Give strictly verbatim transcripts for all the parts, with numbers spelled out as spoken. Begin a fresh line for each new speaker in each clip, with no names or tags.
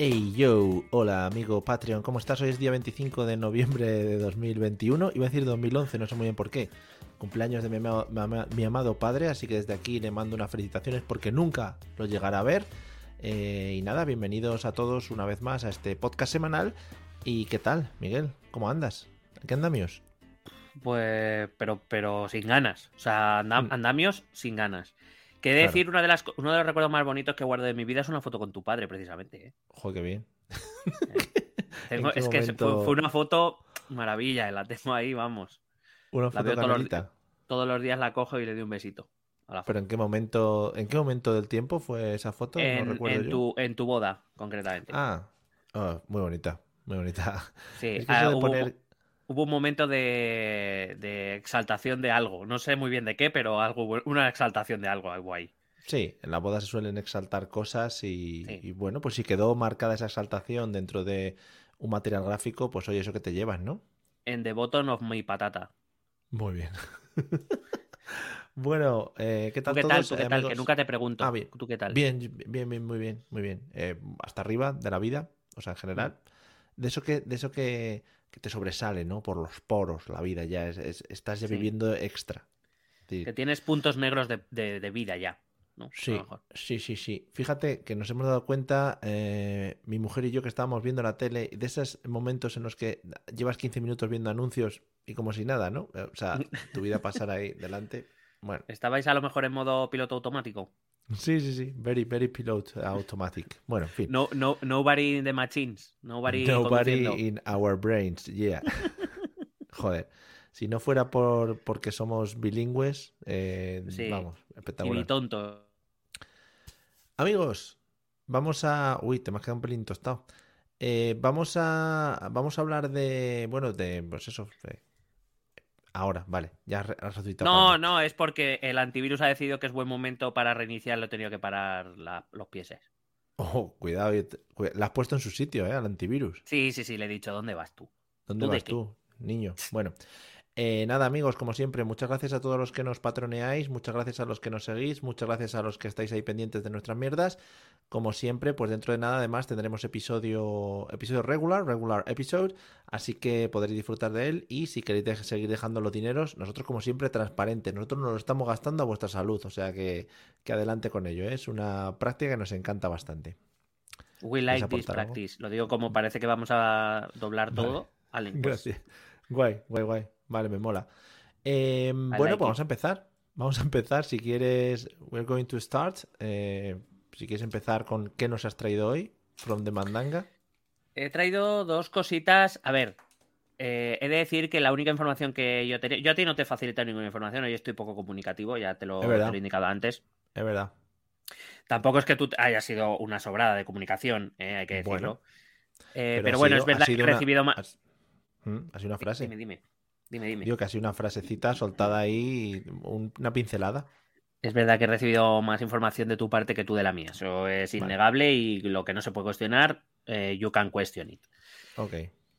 Hey yo, hola amigo Patreon, ¿cómo estás? Hoy es día veinticinco de noviembre de dos mil veintiuno, iba a decir dos mil once, no sé muy bien por qué. Cumpleaños de mi amado, mi amado padre, así que desde aquí le mando unas felicitaciones porque nunca lo llegará a ver. Eh, y nada, bienvenidos a todos una vez más a este podcast semanal. ¿Y qué tal, Miguel? ¿Cómo andas? ¿Qué andamios?
Pues, pero, pero sin ganas. O sea, andam-
Mm,
andamios sin ganas. Que he de
claro,
decir, una de las, co- uno de los recuerdos más bonitos que guardo de mi vida es una foto con tu padre, precisamente. ¿eh?
joder, qué bien.
¿Eh?
¿En
Tengo,
qué
es que se- fue, fue
momento
una foto maravilla, la tengo ahí, vamos.
una
La
foto
veo todos los,
canalita?
todos los días, la cojo y le doy un besito a la
¿Pero en
foto.
qué momento, en qué momento del tiempo fue esa foto? No
En,
recuerdo
en
yo.
tu, en tu boda, concretamente.
Ah, ah, muy bonita, muy bonita.
Sí,
Es que eso
ah,
de
hubo, un mo-
poner,
hubo un momento de, de exaltación de algo. No sé muy bien de qué, pero algo, bu- una exaltación de algo, algo ahí.
sí, en la boda se suelen exaltar cosas y,
Sí.
y bueno, pues si quedó marcada esa exaltación dentro de un material gráfico, pues oye, eso que te llevas, ¿no?
En The Bottom of My Patata.
Muy bien. Bueno, eh, ¿qué
¿Tú
tal
qué tal?
todos,
¿Tú
eh,
qué tal? Que
amigos?
nunca te
Ah,
pregunto.
bien,
¿Tú qué tal?
bien, bien, bien, muy bien, muy bien. Eh, hasta arriba de la vida, o sea, en
Mm.
general. De eso que, de eso que, que te sobresale, ¿no? Por los poros, la vida ya, es, es- estás ya
Sí.
viviendo extra. Sí.
Que tienes puntos negros de, de- de vida ya, ¿no? A lo
Sí,
mejor.
sí, sí, sí. Fíjate que nos hemos dado cuenta, eh, mi mujer y yo, que estábamos viendo la tele, de esos momentos en los que llevas quince minutos viendo anuncios y como si nada, ¿no? O sea, tu vida pasar ahí delante. Bueno,
¿Estabais a lo mejor en modo piloto automático?
sí, sí, sí. Very, very pilot automatic. Bueno, en fin.
No, no, nobody in the machines. Nobody conduciendo.
Nobody in our brains. Yeah. Joder. Si no fuera por porque somos bilingües, eh,
Sí.
vamos,
Y mi
espectacular.
tonto.
Amigos, vamos a... Uy, te me has quedado un pelín tostado. Eh, vamos a... Vamos a hablar de... Bueno, de... Pues eso. de- Ahora, vale. Ya has re- has resucitado para
No,
mí.
no, es porque el antivirus ha decidido que es buen momento para reiniciar, lo he tenido que parar la- los pieses.
Oh, cuidado. y te- cu- La has puesto en su sitio, ¿eh? Al antivirus.
Sí, sí, sí, le he dicho, ¿dónde vas tú?
¿Dónde
¿Tú de
vas
qué?
tú, niño? Bueno. Eh, nada, amigos, como siempre, muchas gracias a todos los que nos patroneáis, muchas gracias a los que nos seguís, muchas gracias a los que estáis ahí pendientes de nuestras mierdas. Como siempre, pues dentro de nada, además, tendremos episodio, episodio regular, regular episode, así que podréis disfrutar de él. Y si queréis de- seguir dejando los dineros, nosotros, como siempre, transparentes, nosotros nos lo estamos gastando a vuestra salud, o sea que, que adelante con ello, ¿eh? Es una práctica que nos encanta bastante.
We
¿Queréis
like this
aportar algo?
practice. Lo digo como parece que vamos a doblar
Vale,
todo. Vale, pues
gracias. Guay, guay, guay. Vale, me mola. Eh,
I
bueno,
like
pues vamos
it.
a empezar. Vamos a empezar. Si quieres, we're going to start. Eh, si quieres empezar con qué nos has traído hoy, from the Mandanga.
He traído dos cositas. A ver, eh, he de decir que la única información que yo tenía. Yo a ti no te facilito ninguna información, hoy estoy poco comunicativo, ya te
Es
lo, te lo he
verdad,
indicado antes.
es verdad.
Tampoco es que tú hayas sido una sobrada de comunicación, eh, hay que
Bueno,
decirlo. Eh,
pero ha
pero bueno, es
sido, ha
verdad que
sido
he
una,
recibido más.
ha, ¿Mm? ha sido una frase.
Dime, dime. Dime, dime.
Digo que ha sido una frasecita soltada ahí, un- una pincelada.
Es verdad que he recibido más información de tu parte que tú de la mía. Eso es
Vale,
innegable y lo que no se puede cuestionar, eh, you can question it.
ok.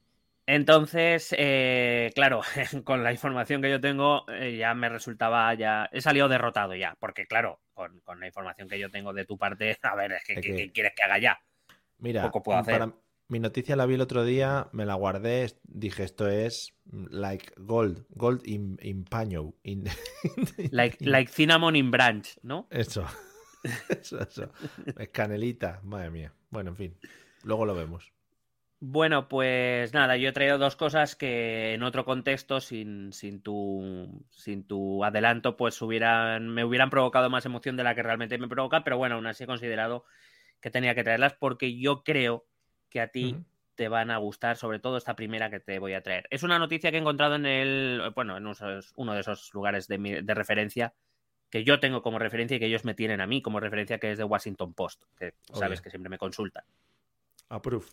Entonces, eh, claro, con la información que yo tengo, eh, ya me resultaba, ya he salido derrotado ya, porque claro, con, con la información que yo tengo de tu parte, a ver, es que,
Es
¿qué, qué
que,
quieres que haga ya?
mira,
Poco puedo hacer.
para mi noticia la vi el otro día, me la guardé, est- dije esto es mm, like gold, gold in, in paño. in-
Like,
in-
like cinnamon in branch, ¿no?
Eso, eso, eso. Es canelita, madre mía. Bueno, en fin, luego lo vemos.
Bueno, pues nada, yo he traído dos cosas que en otro contexto, sin, sin tu, sin tu adelanto, pues hubieran, me hubieran provocado más emoción de la que realmente me provoca, pero bueno, aún así he considerado que tenía que traerlas porque yo creo que a
Ujú.
ti te van a gustar, sobre todo esta primera que te voy a traer. Es una noticia que he encontrado en el, bueno, en unos- uno de esos lugares de, mi- de referencia que yo tengo como referencia y que ellos me tienen a mí como referencia, que es de Washington Post, que
Oh,
sabes
yeah.
que siempre me consultan.
Approve.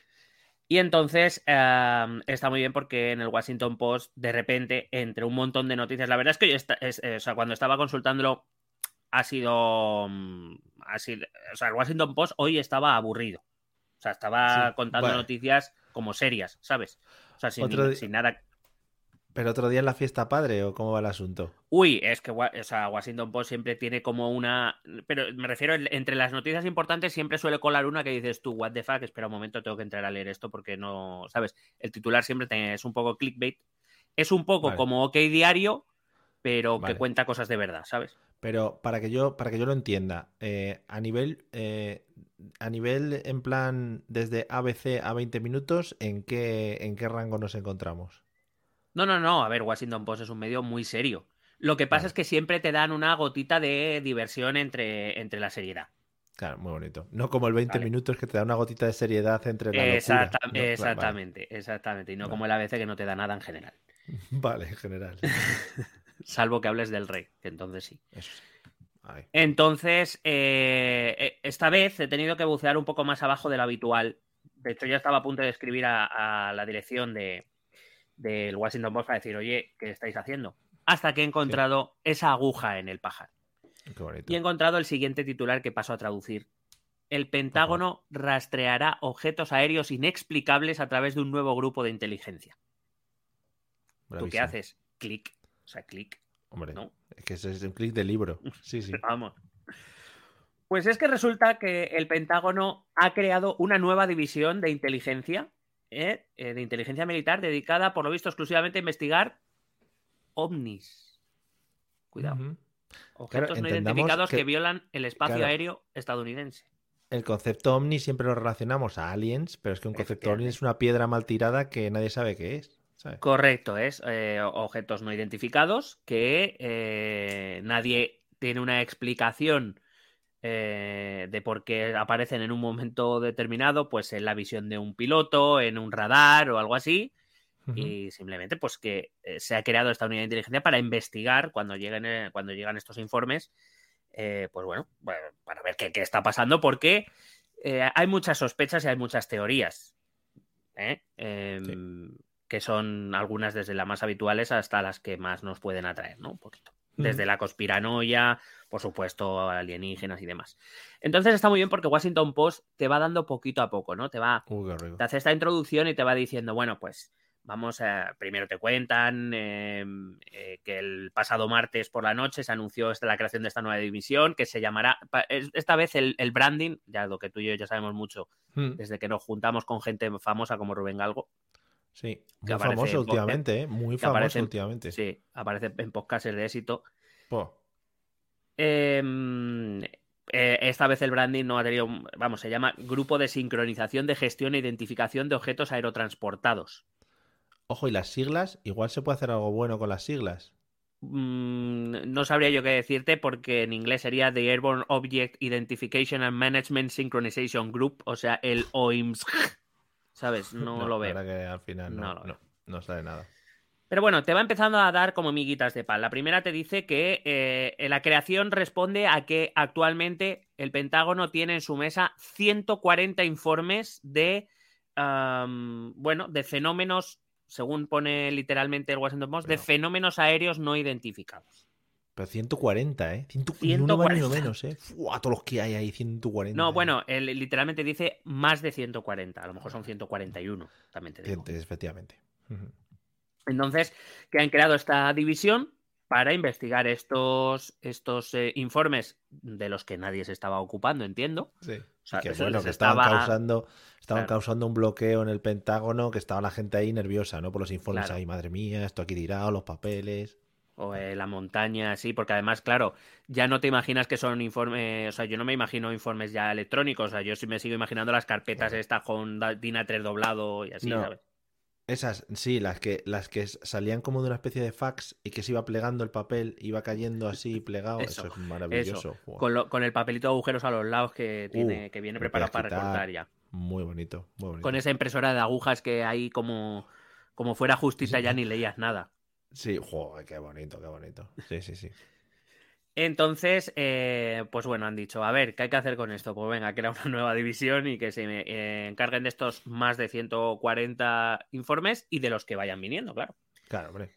Y entonces eh, está muy bien porque en el Washington Post, de repente, entre un montón de noticias, la verdad es que yo esta- es- eh, o sea, cuando estaba consultándolo, ha sido, mm, ha sido- o sea, el Washington Post hoy estaba aburrido. O sea, estaba
Sí,
contando
bueno,
noticias como serias, ¿sabes? O sea, sin,
otro
nin-
di-
sin nada.
¿Pero otro día en la fiesta padre o cómo va el asunto?
Uy, es que o sea, Washington Post siempre tiene como una... Pero me refiero, entre las noticias importantes siempre suele colar una que dices tú, what the fuck, espera un momento, tengo que entrar a leer esto porque no... ¿Sabes? El titular siempre te... es un poco clickbait. Es un poco
Vale,
como OK Diario, pero que
vale.
cuenta cosas de verdad, ¿sabes?
Pero para que yo, para que yo lo entienda, eh, a nivel, eh, a nivel en plan desde A B C a veinte minutos, ¿en qué, en qué rango nos encontramos?
No, no, no, a ver, Washington Post es un medio muy serio. Lo que pasa es
Vale,
que siempre te dan una gotita de diversión entre, entre la seriedad,
claro, muy bonito. No como el veinte
¿vale?
minutos que te da una gotita de seriedad entre la locura.
Exacta-
No, cla- vale,
exactamente, exactamente. Y no
vale.
como el A B C que no te da nada en general.
Vale, en general, sí.
Salvo que hables del rey, que entonces sí.
Eso sí. Ahí.
Entonces, eh, eh, esta vez he tenido que bucear un poco más abajo de lo habitual. De hecho, ya estaba a punto de escribir a, a la dirección de, del Washington Post para decir, oye, ¿qué estáis haciendo? Hasta que he
Sí,
encontrado esa aguja en el pajar.
qué
Y he
bonito.
encontrado el siguiente titular que paso a traducir. El
Por favor.
Pentágono rastreará objetos aéreos inexplicables a través de un nuevo grupo de inteligencia. ¿Tú qué
Bravísimo.
haces? Clic. O sea, clic,
Hombre,
¿no?
es que ese es un clic de libro. Sí, sí.
Vamos. Pues es que resulta que el Pentágono ha creado una nueva división de inteligencia, ¿eh? Eh, de inteligencia militar, dedicada, por lo visto, exclusivamente a investigar ovnis. Cuidado.
Ujú. Claro,
Objetos no
entendamos
identificados que
que,
violan el espacio
claro,
aéreo estadounidense.
el concepto ovni siempre lo relacionamos a aliens, pero es que un concepto ovni es
Efectivamente.
una piedra mal tirada que nadie sabe qué es, ¿sabes?
Correcto, es eh, objetos no identificados que eh, nadie tiene una explicación eh, de por qué aparecen en un momento determinado, pues en la visión de un piloto, en un radar o algo así,
Ujú.
y simplemente pues que eh, se ha creado esta unidad de inteligencia para investigar cuando lleguen, eh, cuando llegan estos informes, eh, pues bueno, bueno, para ver qué, qué está pasando, porque eh, hay muchas sospechas y hay muchas teorías, ¿eh?
Sí.
Em, que son algunas desde las más habituales hasta las que más nos pueden atraer, ¿no? Un poquito.
Ujú.
Desde la conspiranoia, por supuesto, alienígenas y demás. Entonces está muy bien porque Washington Post te va dando poquito a poco, ¿no? Te va,
Uy, qué rico.
te hace esta introducción y te va diciendo, bueno, pues vamos a, primero te cuentan eh, eh, que el pasado martes por la noche se anunció esta, la creación de esta nueva división que se llamará, esta vez el, el branding, ya lo que tú y yo ya sabemos mucho,
Mm.
desde que nos juntamos con gente famosa como Rubén Galgo,
Sí,
que
muy
aparece
famoso
en, en-
últimamente, ¿eh? Muy
que
famoso
aparece en,
últimamente.
sí, aparece en podcasts de éxito.
Po.
Eh, eh, esta vez el branding no ha tenido, vamos, se llama Grupo de Sincronización de Gestión e Identificación de Objetos Aerotransportados.
Ojo, y las siglas, igual se puede hacer algo bueno con las siglas.
Mm, no sabría yo qué decirte porque en inglés sería The Airborne Object Identification and Management Synchronization Group, o sea, el O I M S G, ¿sabes? No
No,
lo
la
veo,
verdad que al final
no
no,
lo veo.
no, no sale nada.
Pero bueno, te va empezando a dar como miguitas de pan. La primera te dice que eh, la creación responde a que actualmente el Pentágono tiene en su mesa ciento cuarenta informes de, um, bueno, de fenómenos, según pone literalmente el Washington Post, de
Pero,
fenómenos aéreos no identificados.
pero ciento cuarenta, ¿eh? Ciento- ni uno más ni uno
ciento cuarenta.
menos, ¿eh? Fua, todos los que hay ahí, ciento
No,
cuarenta, ¿eh?
bueno, él literalmente dice más de ciento cuarenta. A lo mejor son ciento cuarenta y uno, también te digo.
Cientes, efectivamente. Ujú.
Entonces, que han creado esta división para investigar estos, estos eh, informes de los que nadie se estaba ocupando, entiendo.
Sí.
O
Y
sea,
que
se
bueno,
les
que estaban
estaba.
causando, estaban
Claro,
causando un bloqueo en el Pentágono, que estaba la gente ahí nerviosa, ¿no? Por los informes
claro.
ahí, madre mía, esto aquí tirado, los papeles.
O eh, la montaña, sí, porque además, claro, ya no te imaginas que son informes. O sea, yo no me imagino informes ya electrónicos. O sea, yo sí me sigo imaginando las carpetas
Bueno,
estas con da- DIN A tres doblado y así,
no,
¿sabes?
esas, sí, las que, las que salían como de una especie de fax y que se iba plegando el papel, iba cayendo así plegado, eso
Eso,
es
eso.
maravilloso. Fua.
Con, lo- con el papelito de agujeros a los lados que
Uh,
tiene, que viene
que lo podías
preparado para
quitar.
recortar ya.
Muy bonito, muy
Con
bonito.
esa impresora de agujas que ahí como, como fuera justita ya ni leías nada.
Sí, joder, qué bonito, qué bonito. Sí, sí, sí.
Entonces, eh, pues bueno, han dicho, a ver, ¿qué hay que hacer con esto? Pues venga, crea una nueva división y que se me, eh, encarguen de estos más de ciento cuarenta informes y de los que vayan viniendo, claro.
Claro, hombre.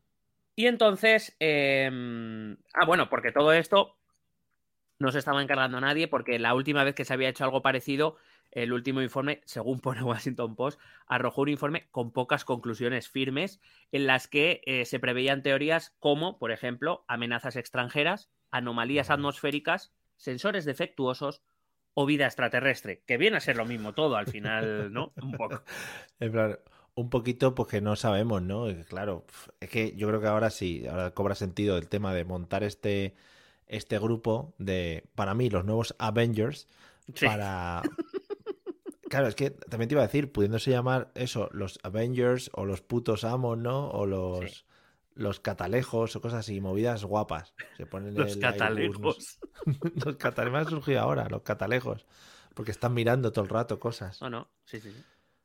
Y entonces, eh, ah, bueno, porque todo esto no se estaba encargando nadie, porque la última vez que se había hecho algo parecido el último informe, según pone Washington Post, arrojó un informe con pocas conclusiones firmes en las que eh, se preveían teorías como, por ejemplo, amenazas extranjeras, anomalías atmosféricas, sensores defectuosos o vida extraterrestre, que viene a ser lo mismo todo al final, ¿no? Un poco.
En plan, un poquito porque no sabemos, ¿no? Claro, es que yo creo que ahora sí, ahora cobra sentido el tema de montar este, este grupo de, para mí, los nuevos Avengers,
Sí.
para... Claro, es que también te iba a decir, pudiéndose llamar eso, los Avengers o los putos amos, ¿no? O los,
Sí.
los catalejos o cosas así, movidas guapas. Se ponen
Los
el Airbus, no sé.
catalejos.
Los catalejos me han surgido ahora, los catalejos. Porque están mirando todo el rato cosas.
No, no, sí, sí, sí.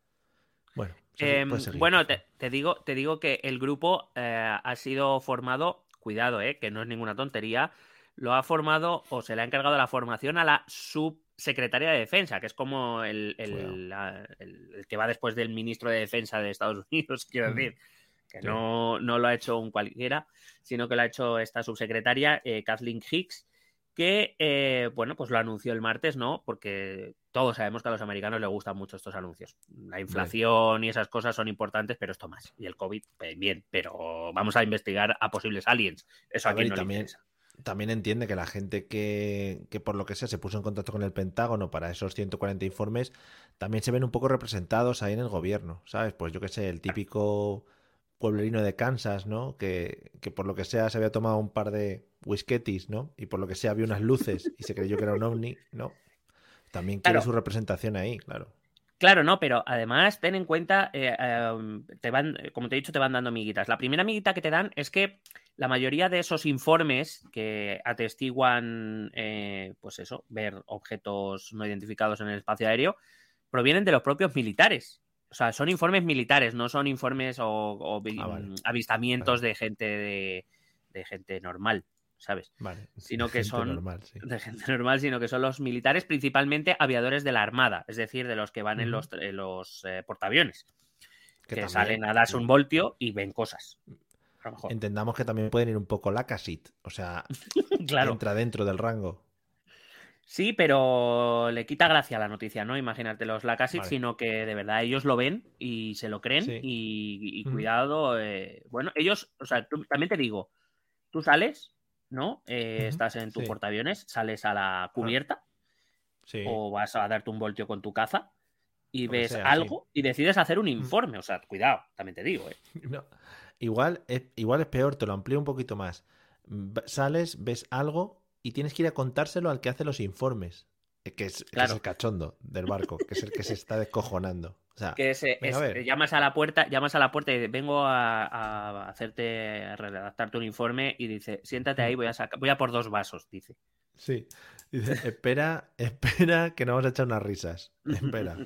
Bueno,
Eh,
puedes seguir,
bueno,
por
te,
favor.
te digo, te digo que el grupo eh, ha sido formado, cuidado, eh, que no es ninguna tontería, lo ha formado o se le ha encargado la formación a la subsecretaria de Defensa, que es como el,
Cuidado.
el, la- el- el que va después del ministro de Defensa de Estados Unidos, quiero
Mm,
decir, que
sí.
no, no lo ha hecho un cualquiera, sino que lo ha hecho esta subsecretaria, eh, Kathleen Hicks, que, eh, bueno, pues lo anunció el martes, ¿no? Porque todos sabemos que a los americanos les gustan mucho estos anuncios. La inflación y esas cosas son importantes, pero esto más. Y el COVID, pues, bien, pero vamos a investigar a posibles aliens. Eso a,
A ver,
quien
y
no le
también,
interesa.
también entiende que la gente que, que por lo que sea se puso en contacto con el Pentágono para esos ciento cuarenta informes, también se ven un poco representados ahí en el gobierno, ¿sabes? Pues yo qué sé, el típico pueblerino de Kansas, ¿no? Que, que por lo que sea se había tomado un par de whisketis, ¿no? Y por lo que sea vio unas luces y se creyó que era un ovni, ¿no? También quiere
Claro,
su representación ahí, claro.
claro, no, pero además ten en cuenta, eh, eh, te van, como te he dicho, te van dando miguitas. La primera miguita que te dan es que la mayoría de esos informes que atestiguan, eh, pues eso, ver objetos no identificados en el espacio aéreo, provienen de los propios militares. O sea, son informes militares, no son informes o, o
Ah, vale.
avistamientos
Vale,
de gente de, de gente normal, ¿sabes?
vale. De
Sino que
gente
son
normal, sí.
de gente normal, sino que son los militares, principalmente aviadores de la Armada, es decir, de los que van en
Ujú.
los, en los eh, portaaviones,
Que
que
también,
salen a darse un voltio y ven cosas, a lo mejor.
entendamos que también pueden ir un poco lacasit, o sea,
Claro.
entra dentro del rango.
Sí, pero le quita gracia a la noticia, ¿no? Imagínate los Lacasit,
Vale.
sino que de verdad ellos lo ven y se lo creen
Sí.
y, y
Ujú.
cuidado. eh, Bueno, ellos, o sea, tú- también te digo, tú sales, ¿no? Eh,
Ujú.
estás en tu
Sí.
portaaviones, sales a la
Ah,
cubierta
sí.
o vas a darte un voltio con tu caza y
Lo que
ves
sea, sí.
algo y decides hacer un
Mm.
informe. O sea, cuidado, también te digo, ¿eh?
No. Igual, es, igual es peor, te lo amplío un poquito más. V- Sales, ves algo y tienes que ir a contárselo al que hace los informes, eh, que es, que es el
Claro.
cachondo del barco, que es el que se está descojonando. O sea,
Que es, eh,
venga, a
es-
ver.
llamas a la puerta, llamas a la puerta y vengo a, a hacerte, a redactarte un informe y dice, siéntate ahí, voy a sacar, voy a por dos vasos, dice.
Sí. Dice, espera, espera, que nos vamos a echar unas risas. Espera.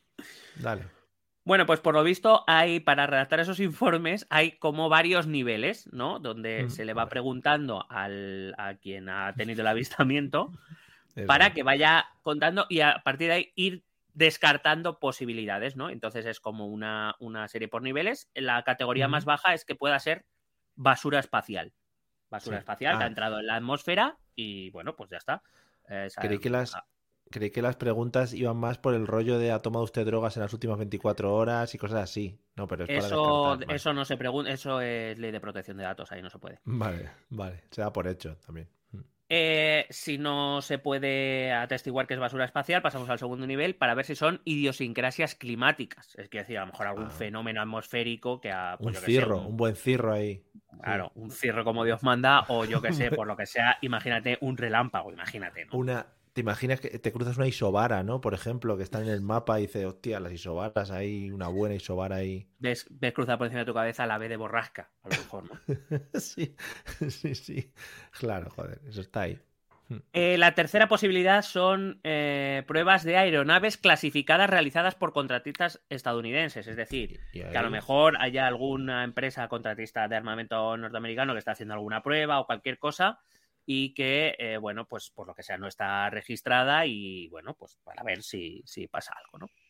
Dale.
Bueno, pues por lo visto hay, para redactar esos informes, hay como varios niveles, ¿no? Donde
Mm,
se le va
vale.
preguntando al, a quien ha tenido el avistamiento
Eso
para
es.
que vaya contando y a partir de ahí ir descartando posibilidades, ¿no? Entonces es como una, una serie por niveles. La categoría más
Ujú.
baja es que pueda ser basura espacial. Basura
Sí.
espacial que ha
Ah,
entrado en la atmósfera y bueno, pues ya está. Eh,
creí
sa-
que las, creí que las preguntas iban más por el rollo de ha tomado usted drogas en las últimas veinticuatro horas y cosas así. No, pero es para
Eso,
descartar. Vale.
eso no se pregunta, eso es ley de protección de datos, ahí no se puede.
Vale, vale. Se da por hecho también. Mm.
Eh, si no se puede atestiguar que es basura espacial, pasamos al segundo nivel para ver si son idiosincrasias climáticas. Es decir, a lo mejor algún
Ah,
fenómeno atmosférico que ha,
un
pues yo que sé,
cirro,
un,
un buen cirro ahí. Sí.
claro, un cirro como Dios manda, o yo que sé, por lo que sea, imagínate un relámpago, imagínate, ¿no?
Una, ¿te imaginas que te cruzas una isobara, ¿no? Por ejemplo, que está en el mapa y dices, hostia, las isobaras ahí, una buena isobara ahí.
Ves, ves cruzar por encima de tu cabeza la B de borrasca, a lo mejor, ¿no?
Sí, sí, sí. Claro, joder, eso está ahí.
Eh, la tercera posibilidad son eh, pruebas de aeronaves clasificadas realizadas por contratistas estadounidenses. Es decir,
Y
que a lo
ahí,
mejor haya alguna empresa contratista de armamento norteamericano que está haciendo alguna prueba o cualquier cosa y que, eh, bueno, pues por lo que sea no está registrada y, bueno, pues para ver si, si pasa algo, ¿no?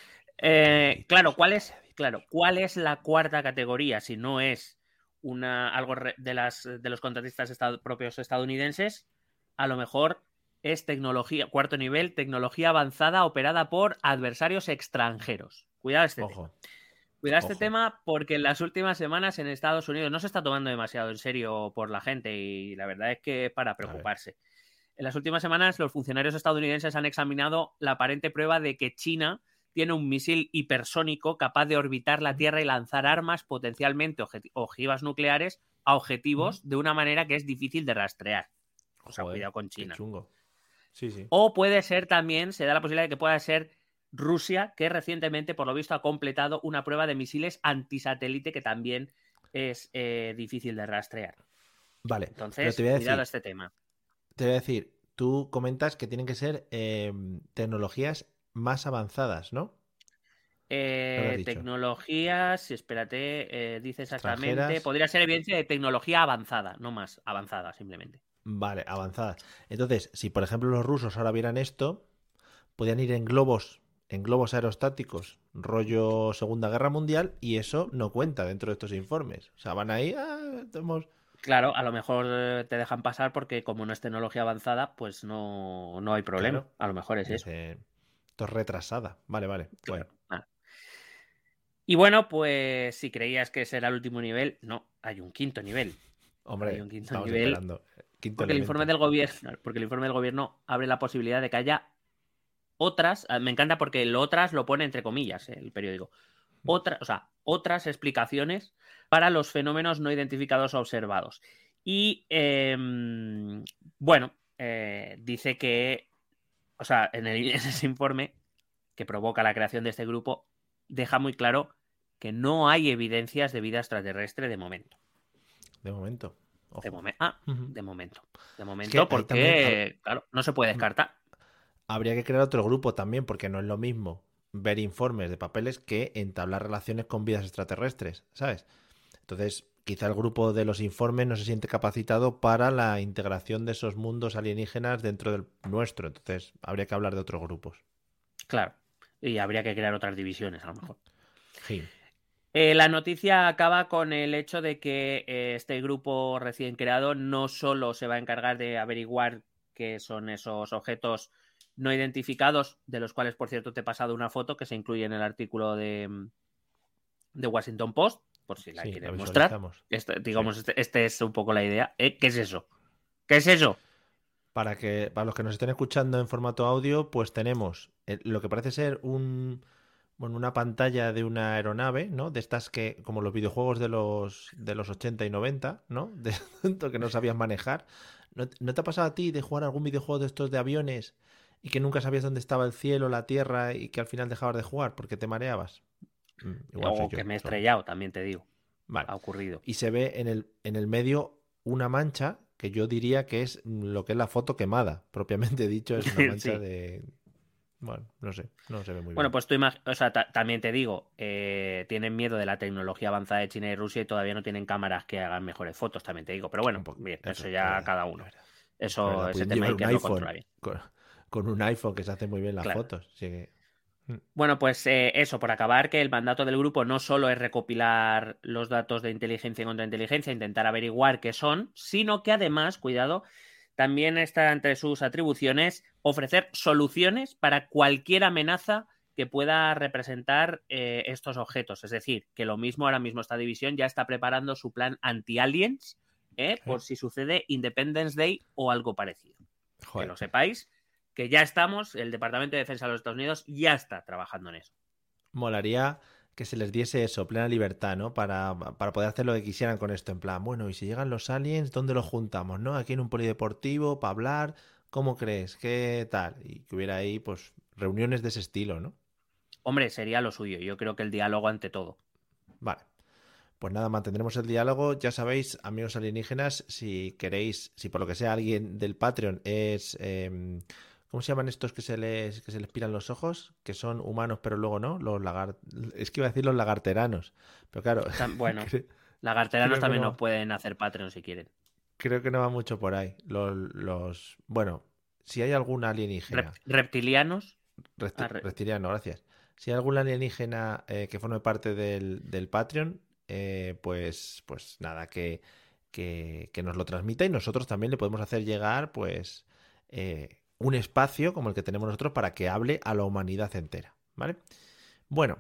Eh, claro, ¿cuál es, claro, ¿cuál es la cuarta categoría si no es una, algo re- de, las, de los contratistas estad- propios estadounidenses? A lo mejor es tecnología, cuarto nivel, tecnología avanzada operada por adversarios extranjeros. Cuidado este tema.
Ojo.
Cuidado este
Ojo.
tema porque en las últimas semanas en Estados Unidos no se está tomando demasiado en serio por la gente y la verdad es que es para preocuparse. En las últimas semanas los funcionarios estadounidenses han examinado la aparente prueba de que China tiene un misil hipersónico capaz de orbitar la Tierra y lanzar armas potencialmente ojivas nucleares a objetivos de una manera que es difícil de rastrear. O sea,
Joder,
cuidado con China.
qué chungo. Sí, sí.
O puede ser también, se da la posibilidad de que pueda ser Rusia, que recientemente, por lo visto, ha completado una prueba de misiles antisatélite que también es eh, difícil de rastrear.
Vale,
entonces,
pero te voy a
cuidado
decir,
a este tema.
Te voy a decir, tú comentas que tienen que ser eh, tecnologías más avanzadas, ¿no? ¿No lo has
Eh,
dicho?
tecnologías, espérate, eh, dice exactamente,
Extranjeras.
podría ser evidencia de tecnología avanzada, no más avanzada, simplemente.
Vale, avanzadas. Entonces, si por ejemplo los rusos ahora vieran esto, podían ir en globos, en globos aerostáticos, rollo Segunda Guerra Mundial, y eso no cuenta dentro de estos informes. O sea, van ahí, ah, estamos...
Claro, a lo mejor eh, te dejan pasar porque como no es tecnología avanzada, pues no, no hay problema.
Claro,
A lo mejor es eso.
dice, esto es retrasada. Vale, vale. Bueno,
Claro. Ah. Y bueno, pues si creías que ese era el último nivel, no, hay un quinto nivel. Hay
hombre,
un quinto
estamos
nivel
esperando. Quinto
porque el informe
elemento.
del gobierno, porque el informe del gobierno abre la posibilidad de que haya otras, me encanta porque el otras lo pone entre comillas, eh, el periódico. Otra, o sea, otras explicaciones para los fenómenos no identificados o observados. Y eh, bueno, eh, dice que, o sea, en, el, en ese informe que provoca la creación de este grupo, deja muy claro que no hay evidencias de vida extraterrestre de momento.
De momento.
De
Ojo.
momento. Ah,
Ujú.
de momento. De
Es que
momento,
ahí también hab-
porque, claro, no se puede descartar.
habría que crear otro grupo también, porque no es lo mismo ver informes de papeles que entablar relaciones con vidas extraterrestres, ¿sabes? Entonces, quizá el grupo de los informes no se siente capacitado para la integración de esos mundos alienígenas dentro del nuestro. Entonces, habría que hablar de otros grupos.
Claro. Y habría que crear otras divisiones, a lo mejor.
Sí.
Eh, la noticia acaba con el hecho de que eh, este grupo recién creado no solo se va a encargar de averiguar qué son esos objetos no identificados, de los cuales, por cierto, te he pasado una foto que se incluye en el artículo de, de Washington Post, por si la
Sí, la
quieres mostrar.
visualizamos.
Este,
Sí.
digamos, este, este es un poco la idea. ¿Eh? ¿Qué es eso? ¿Qué es eso?
Para que, para los que nos estén escuchando en formato audio, pues tenemos eh, lo que parece ser un, bueno, una pantalla de una aeronave, ¿no? De estas que, como los videojuegos de los, de los ochenta y noventa, ¿no? De tanto que no sabías manejar. ¿No, no te ha pasado a ti de jugar algún videojuego de estos de aviones y que nunca sabías dónde estaba el cielo, la tierra y que al final dejabas de jugar porque te mareabas? Mm, igual soy
O
yo.
que me he
Solo.
estrellado, también te digo.
Vale.
Ha ocurrido.
Y se ve en el, en el medio una mancha que yo diría que es lo que es la foto quemada. Propiamente dicho, es una mancha
Sí.
de... Bueno, no sé, no se ve muy
Bueno,
bien.
pues tú imag- o sea, ta- también te digo, eh, tienen miedo de la tecnología avanzada de China y Rusia y todavía no tienen cámaras que hagan mejores fotos, también te digo. Pero
Un
bueno,
poco,
bien,
eso,
eso
es
ya
verdad,
cada
es
uno.
verdad. Es
Eso,
verdad,
ese
pueden
tema
llevar
hay
un
que lo
iPhone.
controla bien.
Con, con un iPhone que se hace muy bien las
Claro.
fotos. Así que...
Bueno, pues eh, eso, por acabar, que el mandato del grupo no solo es recopilar los datos de inteligencia y contrainteligencia, intentar averiguar qué son, sino que además, cuidado, también está entre sus atribuciones ofrecer soluciones para cualquier amenaza que pueda representar eh, estos objetos. Es decir, que lo mismo ahora mismo esta división ya está preparando su plan anti-aliens eh, por si sucede Independence Day o algo parecido. Que
Joder.
lo sepáis, que ya estamos, el Departamento de Defensa de los Estados Unidos ya está trabajando en eso.
Molaría que se les diese eso, plena libertad, ¿no? Para, para poder hacer lo que quisieran con esto. En plan, bueno, y si llegan los aliens, ¿dónde los juntamos, no? Aquí en un polideportivo, para hablar, ¿cómo crees? ¿Qué tal? Y que hubiera ahí, pues, reuniones de ese estilo, ¿no?
Hombre, sería lo suyo. Yo creo que el diálogo ante todo.
Vale. Pues nada, mantendremos el diálogo. Ya sabéis, amigos alienígenas, si queréis, si por lo que sea alguien del Patreon es... Eh, ¿cómo se llaman estos que se les que se les piran los ojos? Que son humanos pero luego no, los lagar... Es que iba a decir los lagarteranos, pero claro...
Bueno,
creo,
lagarteranos
creo que
también
no
nos
va,
pueden hacer Patreon si quieren.
creo que no va mucho por ahí. Los, los... Bueno, si hay algún
Rep
alienígena...
reptilianos.
Repti-
Ah, re
reptiliano, gracias. Si hay algún alienígena eh, que forme parte del, del Patreon, eh, pues, pues nada, que, que, que nos lo transmita y nosotros también le podemos hacer llegar, pues, eh, un espacio como el que tenemos nosotros para que hable a la humanidad entera, ¿vale? Bueno,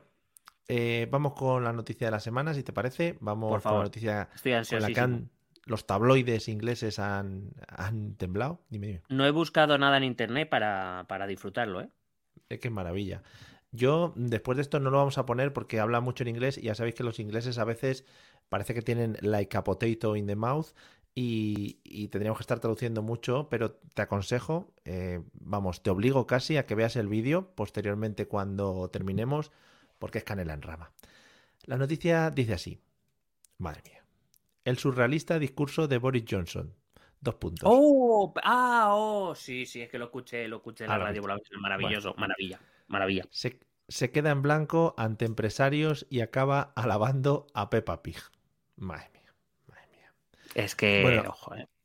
eh, vamos con la noticia de la semana, si te parece. Vamos
Por favor.
con la noticia
Estoy
con la que han, los tabloides ingleses han, han temblado. Dime, dime.
No he buscado nada en internet para, para disfrutarlo, ¿eh?
Es que maravilla. Yo, después de esto, no lo vamos a poner porque habla mucho en inglés y ya sabéis que los ingleses a veces parece que tienen like a potato in the mouth y, y tendríamos que estar traduciendo mucho, pero te aconsejo, eh, vamos, te obligo casi a que veas el vídeo posteriormente cuando terminemos porque es canela en rama. La noticia dice así. Madre mía. El surrealista discurso de Boris Johnson. Dos puntos.
¡Oh! ¡Ah! ¡Oh! Sí, sí, es que lo escuché, lo escuché en la
Ah, lo
radio.
viste.
Es maravilloso,
Bueno,
maravilla, maravilla.
se, se queda en blanco ante empresarios y acaba alabando a Peppa Pig. Madre mía, madre mía.
Es que,
Bueno,
ojo, eh.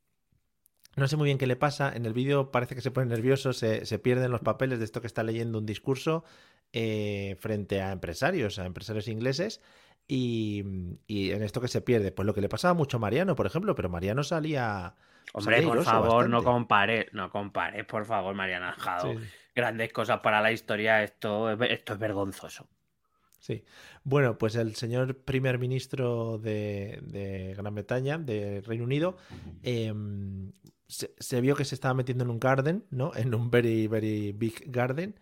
no sé muy bien qué le pasa. En el vídeo parece que se pone nervioso, se, se pierden los papeles de esto que está leyendo un discurso eh, frente a empresarios, a empresarios ingleses. Y, y en esto que se pierde, pues lo que le pasaba mucho a Mariano, por ejemplo, pero Mariano salía...
Hombre,
salía
por
airoso
favor,
bastante.
no compares, no compares, por favor, Mariana Jado.
Sí, sí.
Grandes cosas para la historia, esto, es- esto es vergonzoso.
Sí. Bueno, pues el señor primer ministro de, de Gran Bretaña, de Reino Unido, eh, se, se vio que se estaba metiendo en un garden, ¿no? En un very, very big garden.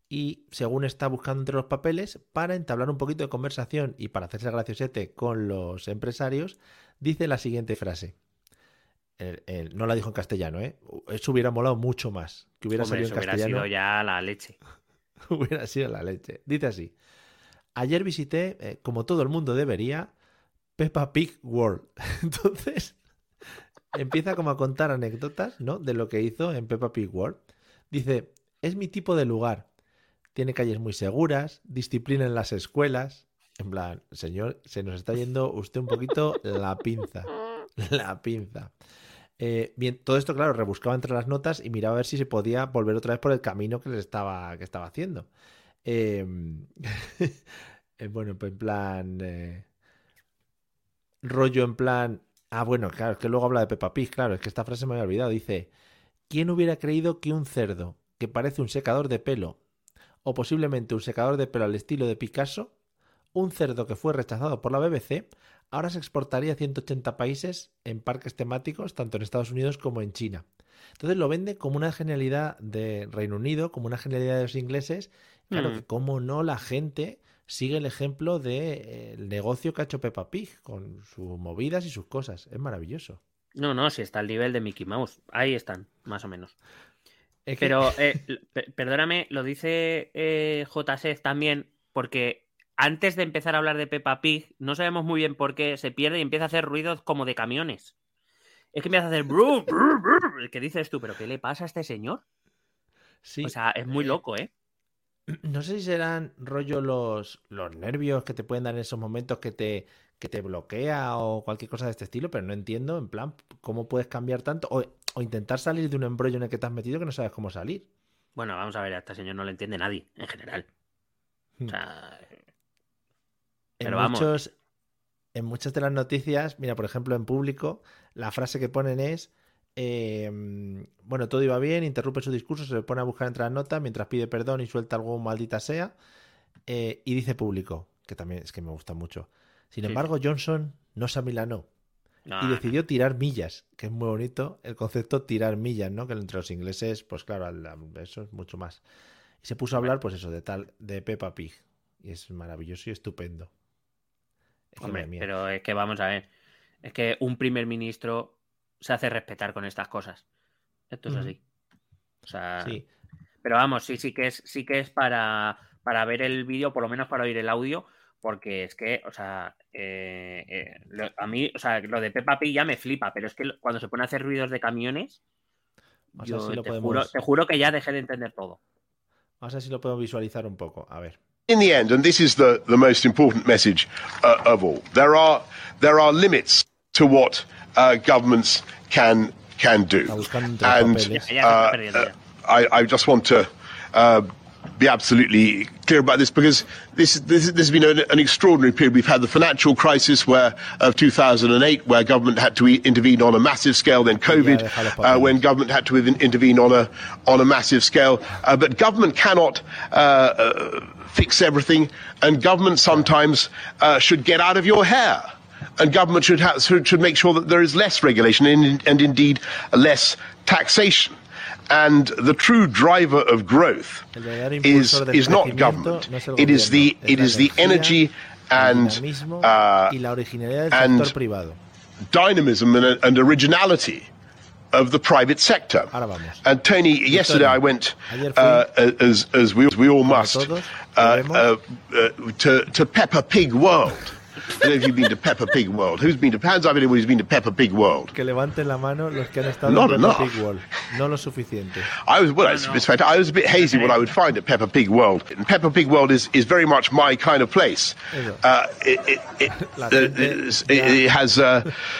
Y según está buscando entre los papeles, para entablar un poquito de conversación y para hacerse graciosete con los empresarios, dice la siguiente frase. El- el- no la dijo en castellano, ¿eh? Eso hubiera molado mucho más. Que hubiera
Hombre,
salido
eso
en
hubiera
castellano.
sido ya la leche.
Hubiera sido la leche. Dice así. Ayer visité, eh, como todo el mundo debería, Peppa Pig World. Entonces, empieza como a contar anécdotas, ¿no? De lo que hizo en Peppa Pig World. Dice, es mi tipo de lugar. Tiene calles muy seguras, disciplina en las escuelas. En plan, señor, se nos está yendo usted un poquito la pinza. La pinza. Eh, bien, todo esto, claro, rebuscaba entre las notas y miraba a ver si se podía volver otra vez por el camino que les estaba, que estaba haciendo. Eh, eh, bueno, pues en plan. Eh, rollo en plan. Ah, bueno, claro, es que luego habla de Peppa Pig, claro, es que esta frase me había olvidado. Dice: ¿quién hubiera creído que un cerdo que parece un secador de pelo, o posiblemente un secador de pelo al estilo de Picasso, un cerdo que fue rechazado por la B B C, ahora se exportaría a ciento ochenta países en parques temáticos, tanto en Estados Unidos como en China? Entonces lo vende como una genialidad de Reino Unido, como una genialidad de los ingleses. Claro
Mm.
que cómo no la gente sigue el ejemplo del negocio que ha hecho Peppa Pig, con sus movidas y sus cosas. Es maravilloso.
No, no, si está al nivel de Mickey Mouse. Ahí están, más o menos.
Es que...
Pero, eh, p- perdóname, lo dice eh, J S también, porque antes de empezar a hablar de Peppa Pig, no sabemos muy bien por qué se pierde y empieza a hacer ruidos como de camiones. Es que empieza a hacer brum, brum, brum. ¿Qué dices tú? ¿Pero qué le pasa a este señor?
sí,
O sea, es muy
eh,
loco, ¿eh?
no sé si serán rollo los, los nervios que te pueden dar en esos momentos que te, que te bloquea o cualquier cosa de este estilo, pero no entiendo, en plan, cómo puedes cambiar tanto o, o intentar salir de un embrollo en el que te has metido que no sabes cómo salir.
Bueno, vamos a ver, a este señor no le entiende nadie, en general. O sea,
En
pero vamos.
muchos, en muchas de las noticias, mira, por ejemplo, en Público, la frase que ponen es, eh, bueno, todo iba bien, interrumpe su discurso, se le pone a buscar entre las notas mientras pide perdón y suelta algo maldita sea, eh, y dice Público, que también es que me gusta mucho. Sin
Sí,
embargo,
sí.
Johnson no se amilanó
No,
y
no.
decidió tirar millas, que es muy bonito el concepto tirar millas, ¿no? Que entre los ingleses, pues claro, al- eso es mucho más. Y se puso a
Hombre,
hablar, pues eso, de tal, de Peppa Pig. Y es maravilloso y estupendo. Es que madre
hombre,
mía.
pero es que vamos a ver. Es que un primer ministro se hace respetar con estas cosas. Esto es
Ujú.
así. O sea,
Sí,
pero vamos, sí, sí que es, sí que es para, para ver el vídeo, por lo menos para oír el audio, porque es que, o sea, eh, eh, lo- a mí, o sea, lo de Peppa Pig ya me flipa, pero es que lo- cuando se pone a hacer ruidos de camiones,
vamos a ver si
yo
lo
te juro,
podemos,
te juro que ya dejé de entender todo.
vamos a ver si lo podemos visualizar un poco. A ver.
In the end, and this is the, the most important message uh, of all, there are there are limits to what uh, governments can can do,
Está buscando entre los
and
Ya,
papeles.
ya se está
uh,
perdiendo
uh,
ya.
I, I just want to uh, be absolutely clear about this, because this, this, this has been an, an extraordinary period. We've had the financial crisis where of two thousand eight, where government had to intervene on a massive scale. Then COVID, uh, when government had to intervene on a on a massive scale. Uh, but government cannot uh, uh, fix everything, and government sometimes uh, should get out of your hair. And government should have, should make sure that there is less regulation and, and indeed less taxation. And the true driver of growth is is not government. It is the it is the energy and uh, and dynamism and, and originality of the private sector. And Tony, yesterday I went, uh, as as we we all must, uh, uh, uh, to to Peppa Pig World. I don't know if you've been to Peppa Pig World. Who's been to? Hands up anyone who's been to Peppa Pig World.
Que levanten la mano los que han estado
Not
en Peppa
enough.
Pig World. No lo suficiente.
I was well. It's, it's I was a bit hazy what I would find at Peppa Pig World. And Peppa Pig World is, is very much my kind of place. Uh, it, it, it, uh, it, it has uh,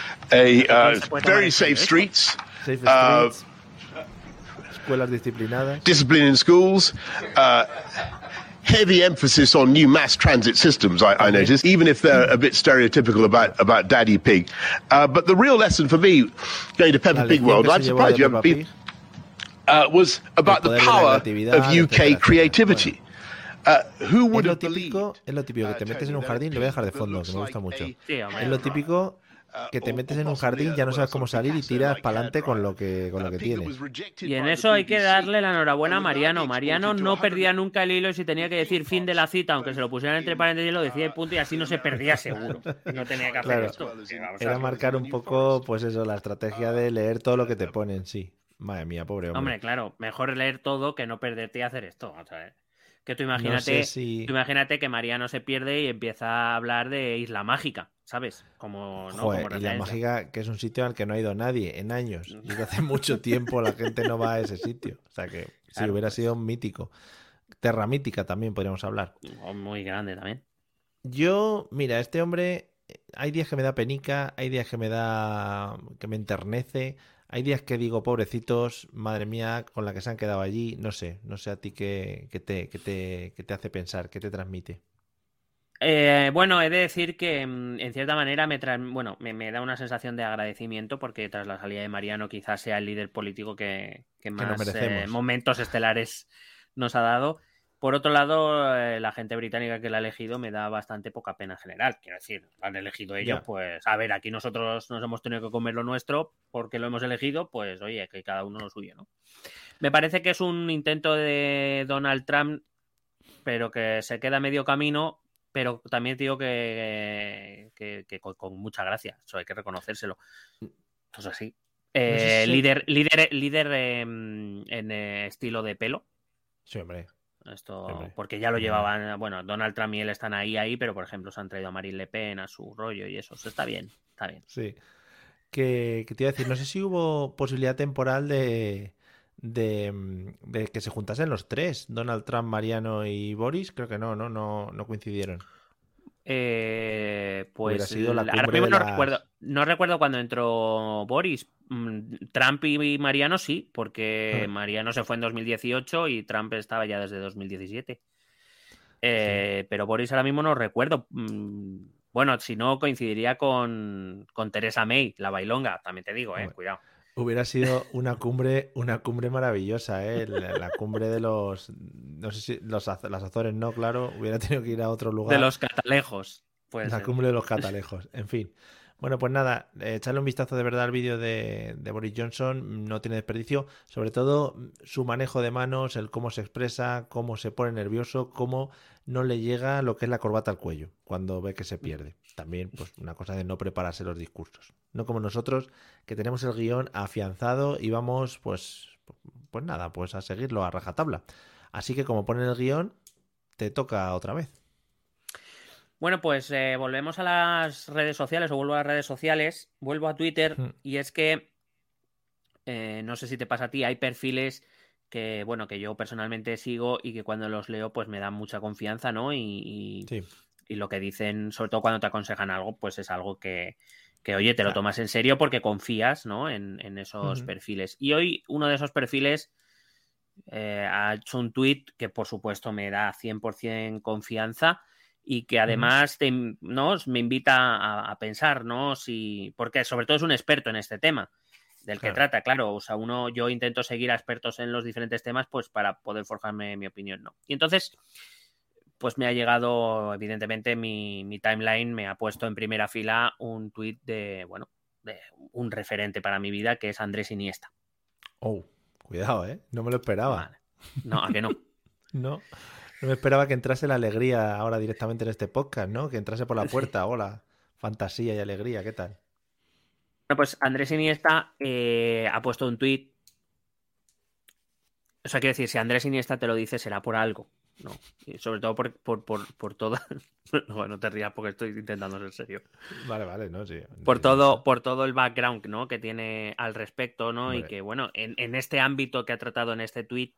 a uh, very safe streets.
Safe
Uh,
streets. Escuelas disciplinadas.
discipline in schools. Uh, Heavy emphasis on new mass transit systems, I, I noticed, even if they're a bit stereotypical about, about Daddy Pig. Uh, but the real lesson for me, going to Peppa
La
Pig
lección
World,
que
I'm
se llevó
surprised
de
you
Peppa
haven't been,
Pig,
uh, was about
el
the
poder de la
power
creatividad,
of U K
etcétera,
creativity.
etcétera.
Uh, who
Es
would
lo
have believed?
típico, es lo típico que te metes en un jardín, lo voy a dejar de fondo, que me gusta mucho. Es lo típico que te metes en un jardín, ya no sabes cómo salir y tiras para adelante con lo que con lo que tienes.
Y en eso hay que darle la enhorabuena a Mariano. Mariano no perdía nunca el hilo y si tenía que decir fin de la cita, aunque se lo pusieran entre paréntesis, lo decía y punto, y así no se perdía seguro. No tenía que hacer
Claro,
esto. Vamos a
era
ver.
marcar un poco, pues eso, la estrategia de leer todo lo que te ponen, sí. Madre mía, pobre hombre.
Hombre, claro, mejor leer todo que no perderte y hacer esto. Vamos a ver. Que tú imagínate,
No sé si-
tú imagínate que Mariano se pierde y empieza a hablar de Isla Mágica, ¿sabes? Como, ¿no?
Joder,
Como
y la
referencia.
Mágica, que es un sitio al que no ha ido nadie en años. Desde hace mucho tiempo la gente no va a ese sitio. O sea que si
Claro,
hubiera
pues.
sido mítico. Terra mítica también podríamos hablar.
O muy grande también.
Yo, mira, este hombre, hay días que me da penica, hay días que me da, que me enternece, hay días que digo, pobrecitos, madre mía, con la que se han quedado allí, no sé, no sé a ti qué, qué te, qué te, qué te hace pensar, qué te transmite.
Eh, bueno, he de decir que mm, en cierta manera me, tra- bueno, me, me da una sensación de agradecimiento porque tras la salida de Mariano quizás sea el líder político que, que
nos
más
merecemos.
eh, momentos estelares nos ha dado. Por otro lado, eh, la gente británica que la ha elegido me da bastante poca pena en general. Quiero decir, lo han elegido ellos,
Ya.
pues a ver, aquí nosotros nos hemos tenido que comer lo nuestro porque lo hemos elegido, pues oye, que cada uno lo suyo, ¿no? Me parece que es un intento de Donald Trump, pero que se queda a medio camino, pero también digo que, que, que con, con mucha gracia, eso hay que reconocérselo. Pues así. Eh,
No sé si-
líder líder, líder eh, en eh, estilo de pelo.
Sí, hombre.
Esto,
Hombre.
porque ya lo llevaban, bueno, Donald Trump y él están ahí, ahí, pero por ejemplo se han traído a Marine Le Pen a su rollo y eso, eso está bien, está bien.
Sí. Que, que te iba a decir, no sé si hubo posibilidad temporal de, de, mm, de que se juntasen los tres, Donald Trump, Mariano y Boris. Creo que no, no, no, no coincidieron.
Eh, pues
Hubiera sido la
ahora
cumbre
mismo
de
no
las-
recuerdo, no recuerdo cuando entró Boris. Mm, Trump y Mariano sí, porque
Ah.
Mariano se fue en dos mil dieciocho y Trump estaba ya desde dos mil diecisiete. Eh, Pero Boris ahora mismo no recuerdo. Mm, Bueno, si no coincidiría con, con Theresa May, la bailonga, también te digo, eh,
Hombre.
cuidado.
Hubiera sido una cumbre, una cumbre maravillosa, ¿eh? La, la cumbre de los, no sé si los, Az- las Azores no, claro, hubiera tenido que ir a otro lugar.
De los catalejos. Puede
La
ser.
cumbre de los catalejos, en fin. Bueno, pues nada, eh, echarle un vistazo de verdad al vídeo de, de Boris Johnson, no tiene desperdicio, sobre todo su manejo de manos, el cómo se expresa, cómo se pone nervioso, cómo no le llega lo que es la corbata al cuello cuando ve que se pierde. También, pues, una cosa de no prepararse los discursos. No como nosotros, que tenemos el guión afianzado y vamos, pues, pues nada, pues a seguirlo a rajatabla. Así que como ponen el guión, te toca otra vez.
Bueno, pues eh, volvemos a las redes sociales, o vuelvo a las redes sociales, vuelvo a Twitter,
Hmm.
y es que, eh, no sé si te pasa a ti, hay perfiles que, bueno, que yo personalmente sigo y que cuando los leo, pues me dan mucha confianza, ¿no? Y, y,
Sí.
y lo que dicen, sobre todo cuando te aconsejan algo, pues es algo que, que oye, te lo
Claro.
tomas en serio porque confías, ¿no? En, en esos
Ujú.
perfiles. Y hoy uno de esos perfiles Eh, ha hecho un tuit que, por supuesto, me da cien por ciento confianza y que además te, ¿no? me invita a, a pensar, ¿no? Si, porque sobre todo es un experto en este tema del que
Claro.
trata, claro. O sea, uno, yo intento seguir a expertos en los diferentes temas, pues para poder forjarme mi opinión, ¿no? Y entonces, pues me ha llegado, evidentemente, mi, mi timeline me ha puesto en primera fila un tuit de, bueno, de un referente para mi vida, que es Andrés Iniesta.
Oh, cuidado, ¿eh? No me lo esperaba.
Vale. No, ¿a que no?
No, no me esperaba que entrase la alegría ahora directamente en este podcast, ¿no? Que entrase por la puerta. Hola, fantasía y alegría, ¿qué tal?
Bueno, pues Andrés Iniesta eh, ha puesto un tuit. O sea, quiero decir, si Andrés Iniesta te lo dice, será por algo, ¿no? Y sobre todo por, por, por, por todo... No, no te rías porque estoy intentando ser serio.
Vale, vale, no, sí.
Por
sí,
todo,
sí.
por todo el background, ¿no? Que tiene al respecto, ¿no?
Hombre.
Y que, bueno, en, en este ámbito que ha tratado en este tuit,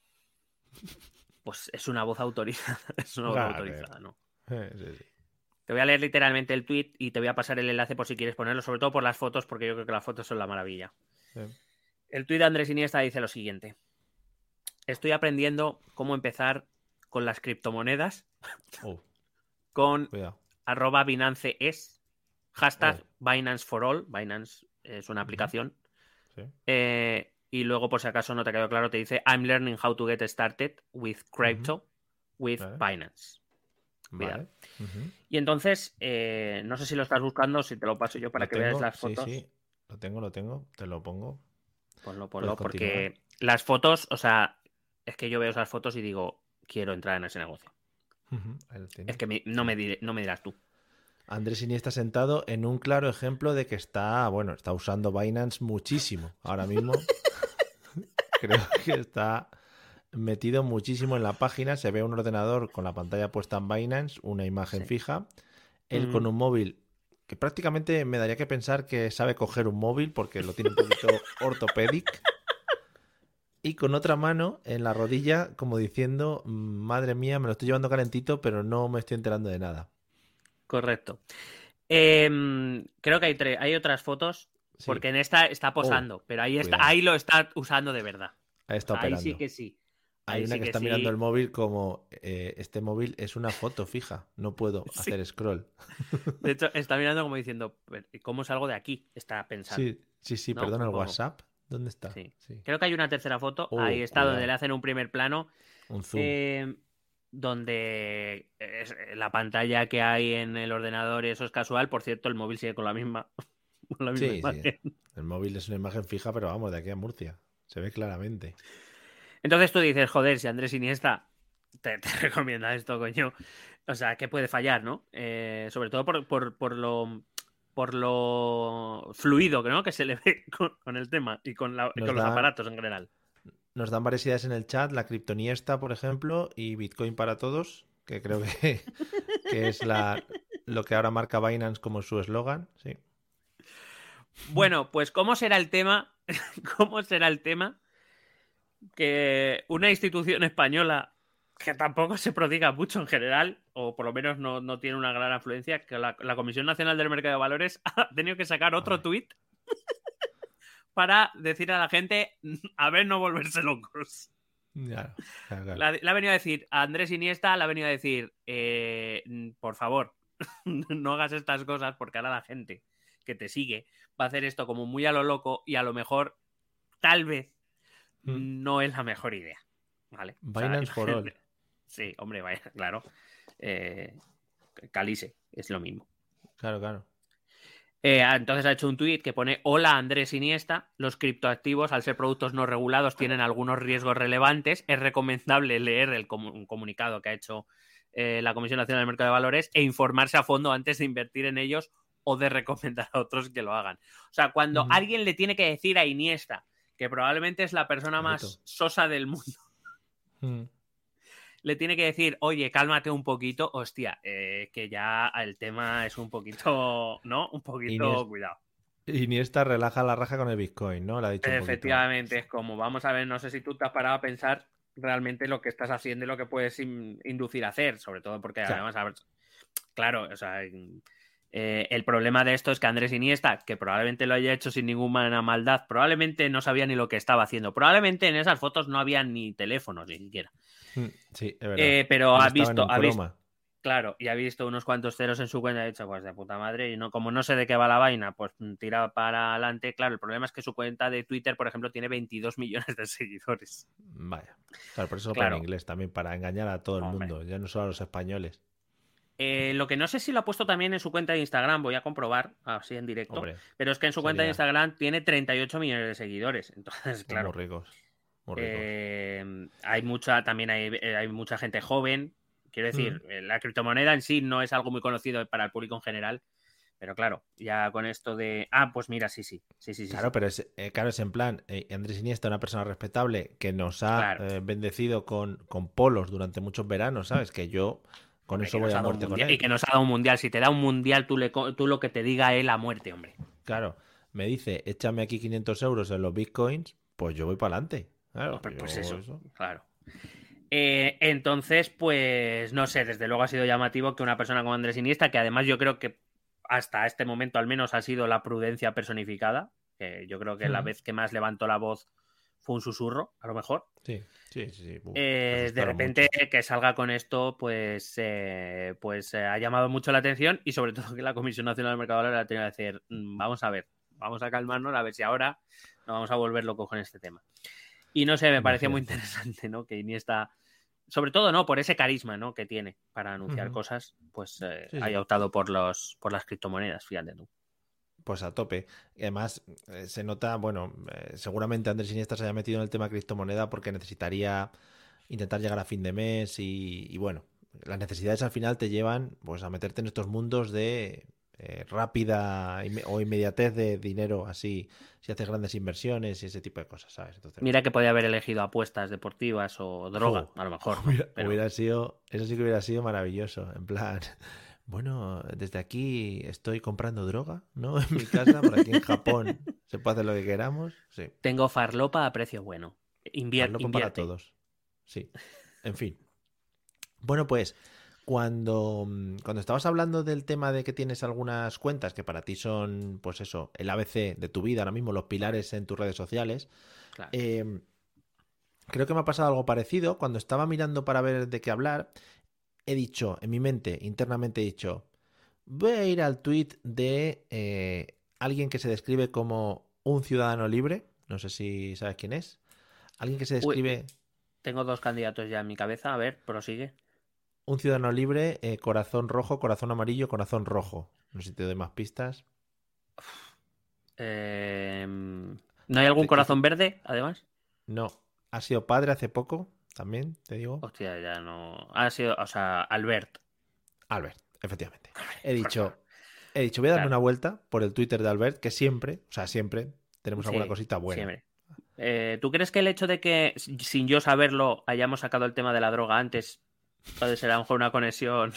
pues es una voz autorizada. Es una voz
Claro,
autorizada, ¿no?
eh, sí, sí.
Te voy a leer literalmente el tuit y te voy a pasar el enlace por si quieres ponerlo, sobre todo por las fotos, porque yo creo que las fotos son la maravilla.
Sí.
El tuit de Andrés Iniesta dice lo siguiente. Estoy aprendiendo cómo empezar con las criptomonedas
Oh,
con
cuidado.
arroba Binance es, hashtag
Oh.
Binance for All. Binance es una aplicación.
Sí.
Eh, y luego, por si acaso no te quedó claro, te dice I'm learning how to get started with crypto
Uh-huh.
with
Vale.
Binance. Cuidado.
Vale. Uh-huh.
Y entonces, eh, no sé si lo estás buscando, si te lo paso yo para
Lo
que
tengo,
veas las
sí,
fotos.
sí. Lo tengo, lo tengo. Te lo pongo.
Ponlo,
Puedes
ponlo,
continuar.
porque las fotos, o sea, es que yo veo esas fotos y digo, quiero entrar en ese negocio.
Uh-huh. Ahí lo tienes.
Es que me- no,
Sí.
me diré- no me dirás tú.
Andrés Iniesta sentado en un claro ejemplo de que está, bueno, está usando Binance muchísimo. Ahora mismo creo que está metido muchísimo en la página. Se ve un ordenador con la pantalla puesta en Binance, una imagen
Sí.
fija. Él
Mm.
con un móvil que prácticamente me daría que pensar que sabe coger un móvil porque lo tiene un poquito ortopédic. Y con otra mano en la rodilla, como diciendo, madre mía, me lo estoy llevando calentito, pero no me estoy enterando de nada.
Correcto. Eh, creo que hay, tre- hay otras fotos,
Sí.
porque en esta está posando,
Oh,
pero ahí, está,
cuidado.
ahí lo está usando de verdad.
Ahí está
Ahí
operando.
sí que sí.
Hay
Ahí
una
sí
que,
que
está
sí.
mirando el móvil como eh, este móvil es una foto fija, no puedo
Sí.
hacer scroll.
De hecho, está mirando como diciendo, ¿cómo salgo de aquí? Está pensando.
Sí, sí, sí,
¿no?
perdona,
Un
el
poco.
WhatsApp, ¿dónde está?
Sí.
Sí.
Creo que hay una tercera foto.
Oh,
ahí está,
cuidado.
donde le hacen un primer plano.
Un zoom.
Eh, donde es la pantalla que hay en el ordenador, eso es casual. Por cierto, el móvil sigue con la misma, con la misma
Sí,
imagen.
sí. El móvil es una imagen fija, pero vamos, de aquí a Murcia. Se ve claramente.
Entonces tú dices, joder, si Andrés Iniesta te, te recomienda esto, coño. O sea, ¿qué puede fallar, no? Eh, sobre todo por, por, por lo por lo fluido, ¿no? Que se le ve con, con el tema y con, la,
Nos
con los
dan-
aparatos en general.
Nos dan varias ideas en el chat, la criptoniesta, por ejemplo, y Bitcoin para todos, que creo que, que es la, lo que ahora marca Binance como su eslogan. Sí.
Bueno, pues ¿cómo será el tema? ¿Cómo será el tema? Que una institución española que tampoco se prodiga mucho en general, o por lo menos no, no tiene una gran afluencia, que la, la Comisión Nacional del Mercado de Valores ha tenido que sacar otro
Ay.
tuit para decir a la gente, a ver, no volverse locos.
Claro, claro, claro.
La- Le ha venido a decir a Andrés Iniesta, le ha venido a decir, eh, por favor, no hagas estas cosas porque ahora la gente que te sigue va a hacer esto como muy a lo loco y a lo mejor, tal vez,
Mm.
no es la mejor idea. ¿Vale? O sea,
Binance for all.
Sí, hombre, vaya, claro. Eh, Calice, es lo mismo.
Claro, claro.
Eh, entonces ha hecho un tuit que pone: hola Andrés Iniesta, los criptoactivos al ser productos no regulados tienen algunos riesgos relevantes, es recomendable leer el comu- un comunicado que ha hecho eh, la Comisión Nacional del Mercado de Valores e informarse a fondo antes de invertir en ellos o de recomendar a otros que lo hagan. O sea, cuando
Ujú.
alguien le tiene que decir a Iniesta, que probablemente es la persona
Clarito.
más sosa del mundo,
Mm.
le tiene que decir, oye, cálmate un poquito, hostia, eh, que ya el tema es un poquito, ¿no? Un poquito,
Iniesta-
cuidado.
Iniesta relaja la raja con el Bitcoin, ¿no? Le ha dicho un poquito.
Efectivamente, es como, vamos a ver, no sé si tú te has parado a pensar realmente lo que estás haciendo y lo que puedes in- inducir a hacer, sobre todo porque
Claro.
además, a ver, claro, o sea, Eh, el problema de esto es que Andrés Iniesta, que probablemente lo haya hecho sin ninguna maldad, probablemente no sabía ni lo que estaba haciendo. Probablemente en esas fotos no había ni teléfonos ni siquiera.
Sí, es verdad.
Eh, pero
Él
ha
estaba
visto,
en un
ha visto,
croma.
claro, y ha visto unos cuantos ceros en su cuenta y ha dicho, pues de puta madre, y no, como no sé de qué va la vaina, pues tira para adelante. Claro, el problema es que su cuenta de Twitter, por ejemplo, tiene veintidós millones de seguidores.
Vaya. Claro, por eso lo
Claro.
pone en inglés también, para engañar a todo el
Hombre.
mundo, ya no solo a los españoles.
Eh, lo que no sé si lo ha puesto también en su cuenta de Instagram, voy a comprobar así en directo,
Hombre,
pero es que en su cuenta de
sería-
Instagram tiene treinta y ocho millones de seguidores, entonces,
Son
claro,
muy ricos. Muy ricos.
eh, hay mucha, también hay, eh, hay mucha gente joven, quiero decir, eh, la criptomoneda en sí no es algo muy conocido para el público en general, pero claro, ya con esto de, ah, pues mira, sí, sí, sí, sí, sí,
Claro,
sí.
pero es, eh, claro, es en plan, eh, Andrés Iniesta, una persona respetable que nos ha
Claro.
eh, bendecido con, con polos durante muchos veranos, ¿sabes? Que yo con
Hombre,
eso
que
voy
nos
a
ha dado un
muerte con
mundial,
él.
y que nos ha dado un mundial, si te da un mundial, tú, le, co- tú lo que te diga él a muerte, hombre.
Claro, me dice, échame aquí quinientos euros en los bitcoins, pues yo voy para adelante. Claro,
Pues, pues
yo
eso,
eso.
claro. Eh, entonces, pues no sé, desde luego ha sido llamativo que una persona como Andrés Iniesta, que además yo creo que hasta este momento al menos ha sido la prudencia personificada, que yo creo que la
Mm.
vez que más levantó la voz fue un susurro, a lo mejor.
Sí, sí, sí. sí. Uf,
Eh,
me
de
asustaron
repente
mucho.
que salga con esto, pues, eh, pues eh, ha llamado mucho la atención y sobre todo que la Comisión Nacional del Mercado de Valores ha tenido que decir, "Mm, vamos a ver, vamos a calmarnos, a ver si ahora nos vamos a volver locos con este tema". Y no sé, me parecía muy
Imagínate.
interesante, ¿no? Que Iniesta, sobre todo, ¿no? Por ese carisma, ¿no? Que tiene para anunciar
Ujú.
cosas, pues eh,
Sí, sí.
haya optado por los, por las criptomonedas, fíjate tú.
Pues a tope. Y además, eh, se nota, bueno, eh, seguramente Andrés Iniesta se haya metido en el tema criptomoneda porque necesitaría intentar llegar a fin de mes y, y bueno, las necesidades al final te llevan pues a meterte en estos mundos de eh, rápida inme- o inmediatez de dinero, así, si haces grandes inversiones y ese tipo de cosas, ¿sabes? Entonces,
Mira que podía haber elegido apuestas deportivas o droga,
jo,
a lo mejor, ¿no?
hubiera,
Pero
hubiera sido, eso sí que hubiera sido maravilloso, en plan, bueno, desde aquí estoy comprando droga, ¿no? En mi casa, por aquí en Japón se puede hacer lo que queramos, sí.
tengo farlopa a precio bueno. Invier-
Farlopa para
invierte.
todos. Sí. En fin. Bueno, pues cuando, cuando estabas hablando del tema de que tienes algunas cuentas que para ti son, pues eso, el A B C de tu vida, ahora mismo los pilares en tus redes sociales,
Claro.
eh, creo que me ha pasado algo parecido. Cuando estaba mirando para ver de qué hablar, he dicho, en mi mente, internamente he dicho, voy a ir al tweet de eh, alguien que se describe como un ciudadano libre. No sé si sabes quién es. Alguien que se
Uy,
describe...
tengo dos candidatos ya en mi cabeza. A ver, prosigue.
Un ciudadano libre, eh, corazón rojo, corazón amarillo, corazón rojo. No sé si te doy más pistas.
Eh, ¿No hay algún
Te-
corazón verde, además?
No. Ha sido padre hace poco, también, te digo.
Hostia, ya no. Ha sido, o sea, Albert.
Albert, efectivamente. He dicho, he dicho, voy a darme
Claro.
una vuelta por el Twitter de Albert, que siempre, o sea, siempre tenemos alguna
Sí,
cosita buena.
siempre. Eh, ¿Tú crees que el hecho de que, sin yo saberlo, hayamos sacado el tema de la droga antes, puede ser a lo mejor una conexión?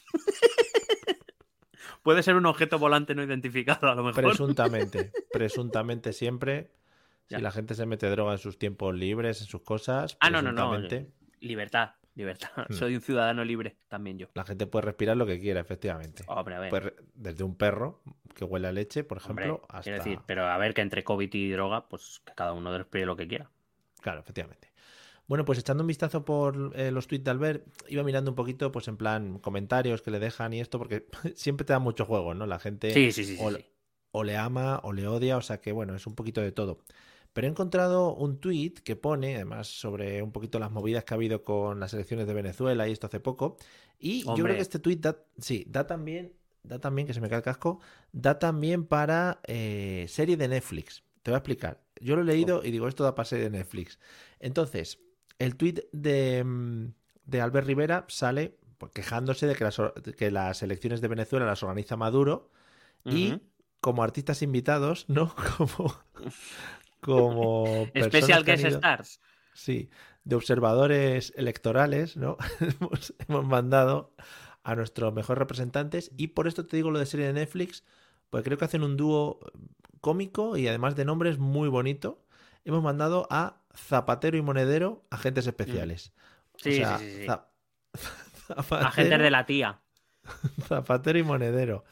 Puede ser un objeto volante no identificado, a lo mejor.
Presuntamente, presuntamente siempre,
Ya.
si la gente se mete droga en sus tiempos libres, en sus cosas,
Ah, no, no, no.
presuntamente,
Libertad, libertad.
Hmm.
Soy un ciudadano libre, también yo.
la gente puede respirar lo que quiera, efectivamente.
Hombre, a ver.
Pues, desde un perro que huele a leche, por ejemplo,
Hombre,
hasta...
quiero decir, pero a ver que entre COVID y droga, pues que cada uno respire lo que quiera.
Claro, efectivamente. Bueno, pues echando un vistazo por eh, los tweets de Albert, iba mirando un poquito, pues en plan, comentarios que le dejan y esto, porque siempre te da mucho juego, ¿no? La gente
Sí, sí, sí, sí,
o,
sí.
o le ama o le odia, o sea que, bueno, es un poquito de todo. Pero he encontrado un tweet que pone, además, sobre un poquito las movidas que ha habido con las elecciones de Venezuela y esto hace poco. Y yo
Hombre.
creo que este tweet da, sí, da también, da también, que se me cae el casco, da también para eh, serie de Netflix. Te voy a explicar. Yo lo he leído y digo, esto da para serie de Netflix. Entonces, el tweet de, de Albert Rivera sale pues, quejándose de que las, que las elecciones de Venezuela las organiza Maduro y
Ujú.
como artistas invitados, ¿no? Como, como personas
Special
que han
Guest
ido-
Stars.
Sí, de observadores electorales, ¿no? hemos, hemos mandado a nuestros mejores representantes y por esto te digo lo de serie de Netflix, porque creo que hacen un dúo cómico y además de nombres muy bonito. Hemos mandado a Zapatero y Monedero, agentes especiales.
Sí,
o sea,
sí, sí, sí.
za- Zapatero,
Agentes de la tía.
Zapatero y Monedero.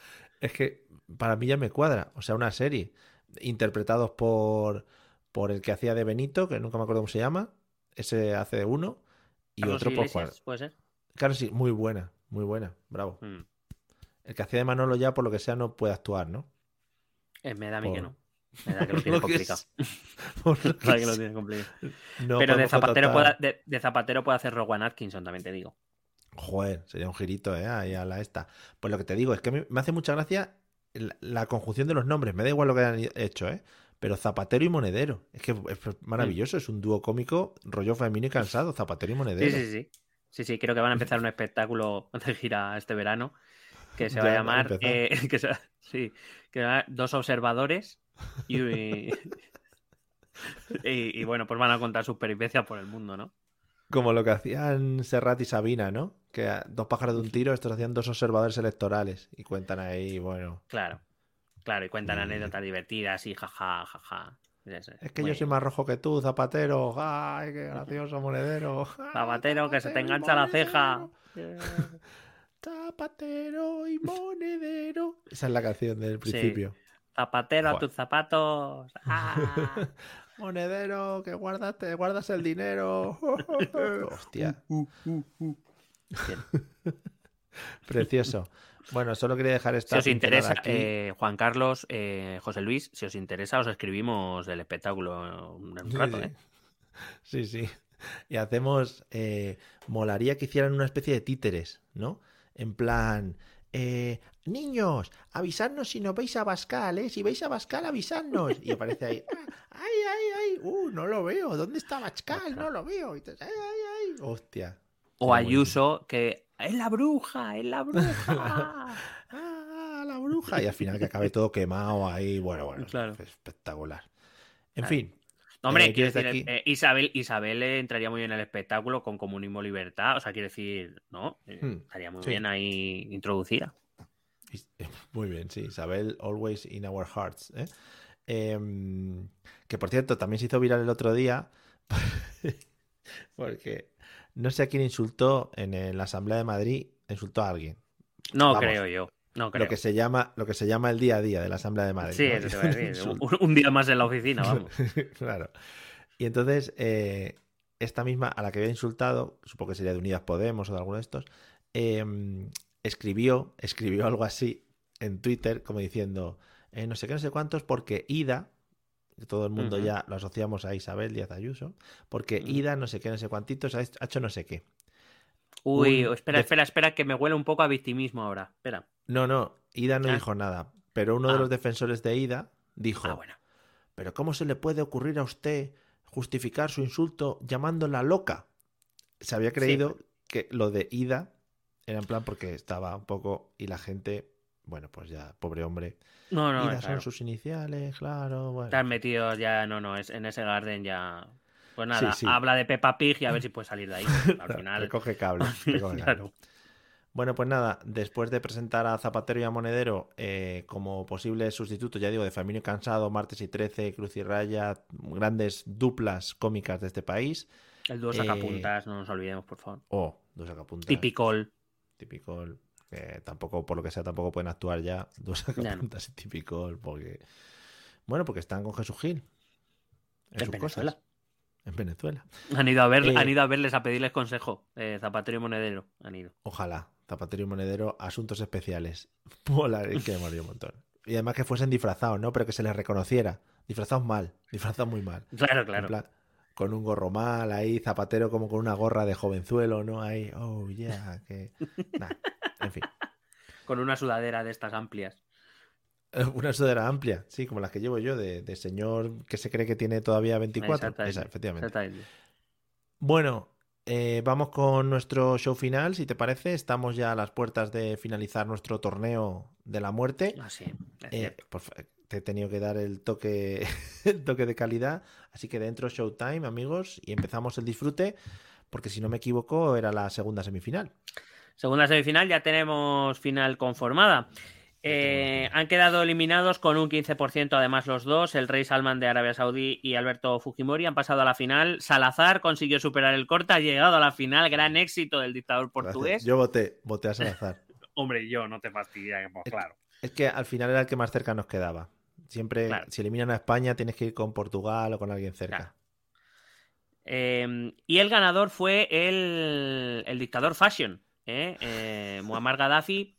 Es que para mí ya me cuadra. O sea, una serie interpretados por, por el que hacía de Benito, que nunca me acuerdo cómo se llama. Ese hace de uno. Y
Carlos
otro por
Iglesias,
Juan.
¿puede ser?
Claro, sí, muy buena, muy buena. Bravo.
Mm.
El que hacía de Manolo ya, por lo que sea, no puede actuar, ¿no?
Eh, me da a mí
Por-
que no. Me da que lo
Por
tiene
lo que
complicado.
es- por lo
Me da
que
que lo
es-
tiene complicado.
no
Pero de
podemos
Zapatero,
contratar-
puede, de, de Zapatero puede hacer Rowan Atkinson, también te digo.
Joder, sería un girito, ¿eh? Ahí a la esta. Pues lo que te digo es que me, me hace mucha gracia la, la conjunción de los nombres. Me da igual lo que hayan hecho, ¿eh? Pero Zapatero y Monedero. Es que es maravilloso. Es un dúo cómico, rollo femenino y cansado. Zapatero y Monedero.
Sí, sí, sí. Sí, sí, creo que van a empezar un espectáculo de gira este verano que se
Ya
va a
han
llamar
empezado.
eh, que se, sí, que se va a llamar Dos Observadores y, y, y, y, bueno, pues van a contar sus peripecias por el mundo, ¿no?
Como lo que hacían Serrat y Sabina, ¿no? Que a dos pájaros de un tiro, estos hacían dos observadores electorales y cuentan ahí, bueno.
Claro, claro, y cuentan
Sí.
anécdotas divertidas y jaja, jaja. Es,
Es que
muy-
yo soy más rojo que tú, Zapatero. ¡Ay, qué gracioso, Monedero!
Zapatero, que se te
Zapatero y
engancha la ceja.
Monedero. Zapatero y Monedero. Esa es la canción del principio.
Zapatero a
Joder.
tus zapatos. ¡Ah!
Monedero, que guardas, te guardas el dinero. Hostia. Precioso. Bueno, solo quería dejar esta
Si os
pincelada
interesa,
aquí.
eh, Juan Carlos, eh, José Luis, si os interesa, os escribimos del espectáculo en un rato, ¿eh?
Sí, sí. Y hacemos. Eh, molaría que hicieran una especie de títeres, ¿no? En plan. Eh, niños, avisadnos si nos veis a Bascal, ¿eh? Si veis a Bascal, avisadnos. Y aparece ahí. "Ah, ¡Ay, ay, ay! ¡Uh, no lo veo! ¿Dónde está Bascal? No lo veo. Y te- ¡Ay, ay, ay! ¡Hostia!
O
Qué
Ayuso, que es la bruja, es la bruja.
¡Ah, la bruja! Y al final que acabe todo quemado ahí. Bueno, bueno.
Claro.
Espectacular. En
Claro.
fin.
No, hombre,
Eh,
quiero
¿quieres de
decir,
aquí?
eh, Isabel, Isabel eh, entraría muy bien en el espectáculo con Comunismo Libertad. O sea, quiero decir, ¿no? Eh,
Hmm,
estaría muy
sí.
bien ahí introducida.
Is- Muy bien, sí. Isabel, always in our hearts. ¿eh? Em, que por cierto, también se hizo viral el otro día. Porque no sé a quién insultó en, en la Asamblea de Madrid. Insultó a alguien.
No
Vamos,
creo yo. No creo.
Lo que se llama, lo que se llama el día a día de la Asamblea de Madrid.
Sí,
¿no?
eso te voy a decir.
Insulto.
Un, un día más en la oficina, vamos.
Claro. Y entonces, eh, esta misma, a la que había insultado, supongo que sería de Unidas Podemos o de alguno de estos, eh, escribió, escribió algo así en Twitter, como diciendo, eh, no sé qué, no sé cuántos, porque Ida, que todo el mundo
Ujú.
ya lo asociamos a Isabel Díaz Ayuso, porque
Ujú.
Ida, no sé qué, no sé cuántitos, ha ha hecho no sé qué.
Uy,
Un
espera,
def-
espera, espera, que me huele un poco a victimismo ahora. Espera.
No, no, Ida no
Ah.
dijo nada, pero uno de
Ah.
los defensores de Ida dijo,
Ah, bueno.
pero ¿cómo se le puede ocurrir a usted justificar su insulto llamándola loca? Se había creído que lo de Ida era en plan porque estaba un poco y la gente, bueno, pues ya, pobre hombre.
No, no,
Ida
claro.
son sus iniciales, claro, bueno.
Estás metido ya, no, no, es en ese garden ya. Pues nada,
Sí, sí.
habla de Peppa Pig y a ver si puedes salir de ahí. Al final.
Recoge cable, recoge cable.
Claro.
Bueno, pues nada, después de presentar a Zapatero y a Monedero eh, como posibles sustitutos, ya digo, de Famino y Cansado, Martes y Trece, Cruz y Raya, grandes duplas cómicas de este país.
El dúo
Eh,
sacapuntas, no nos olvidemos, por favor.
O dos sacapuntas.
Tipicol.
Típico, que tampoco, por lo que sea, tampoco pueden actuar ya dos sacapuntas y típico, porque bueno, porque están con Jesús Gil en,
En
sus
Venezuela.
cosas. En Venezuela.
Han ido a ver,
Eh,
han ido a verles a pedirles consejo. Eh, Zapatero y Monedero. Han ido.
Ojalá, Zapatero y Monedero, asuntos especiales. Mola, es que me molaría un montón. Y además que fuesen disfrazados, ¿no? Pero que se les reconociera. Disfrazados mal, disfrazados muy mal.
Claro, claro.
En plan, con un gorro mal, ahí, Zapatero como con una gorra de jovenzuelo, ¿no? Ahí, oh, yeah, que... Nah, en fin.
Con una sudadera de estas amplias.
Una sudadera amplia, sí, como las que llevo yo, de, de señor que se cree que tiene todavía veinticuatro.
Exactamente.
Esa, efectivamente.
Exactamente.
Bueno, eh, vamos con nuestro show final, si te parece. Estamos ya a las puertas de finalizar nuestro torneo de la muerte.
Ah, sí, es
Eh,
cierto.
por fa- te he tenido que dar el toque, el toque de calidad. Así que dentro Showtime, amigos, y empezamos el disfrute, porque si no me equivoco, era la segunda semifinal.
Segunda semifinal, ya tenemos final conformada. Eh, han quedado eliminados con un quince por ciento además los dos, el Rey Salman de Arabia Saudí y Alberto Fujimori han pasado a la final. Salazar consiguió superar el corte, ha llegado a la final, gran éxito del dictador portugués.
Gracias. Yo voté, voté a Salazar.
Hombre, yo no te fastidies, pues
Es-
claro.
Es que al final era el que más cerca nos quedaba. Siempre,
Claro.
si eliminan a España, tienes que ir con Portugal o con alguien cerca.
Claro. Eh, y el ganador fue el, el dictador fashion, ¿eh? Eh, Muammar Gaddafi,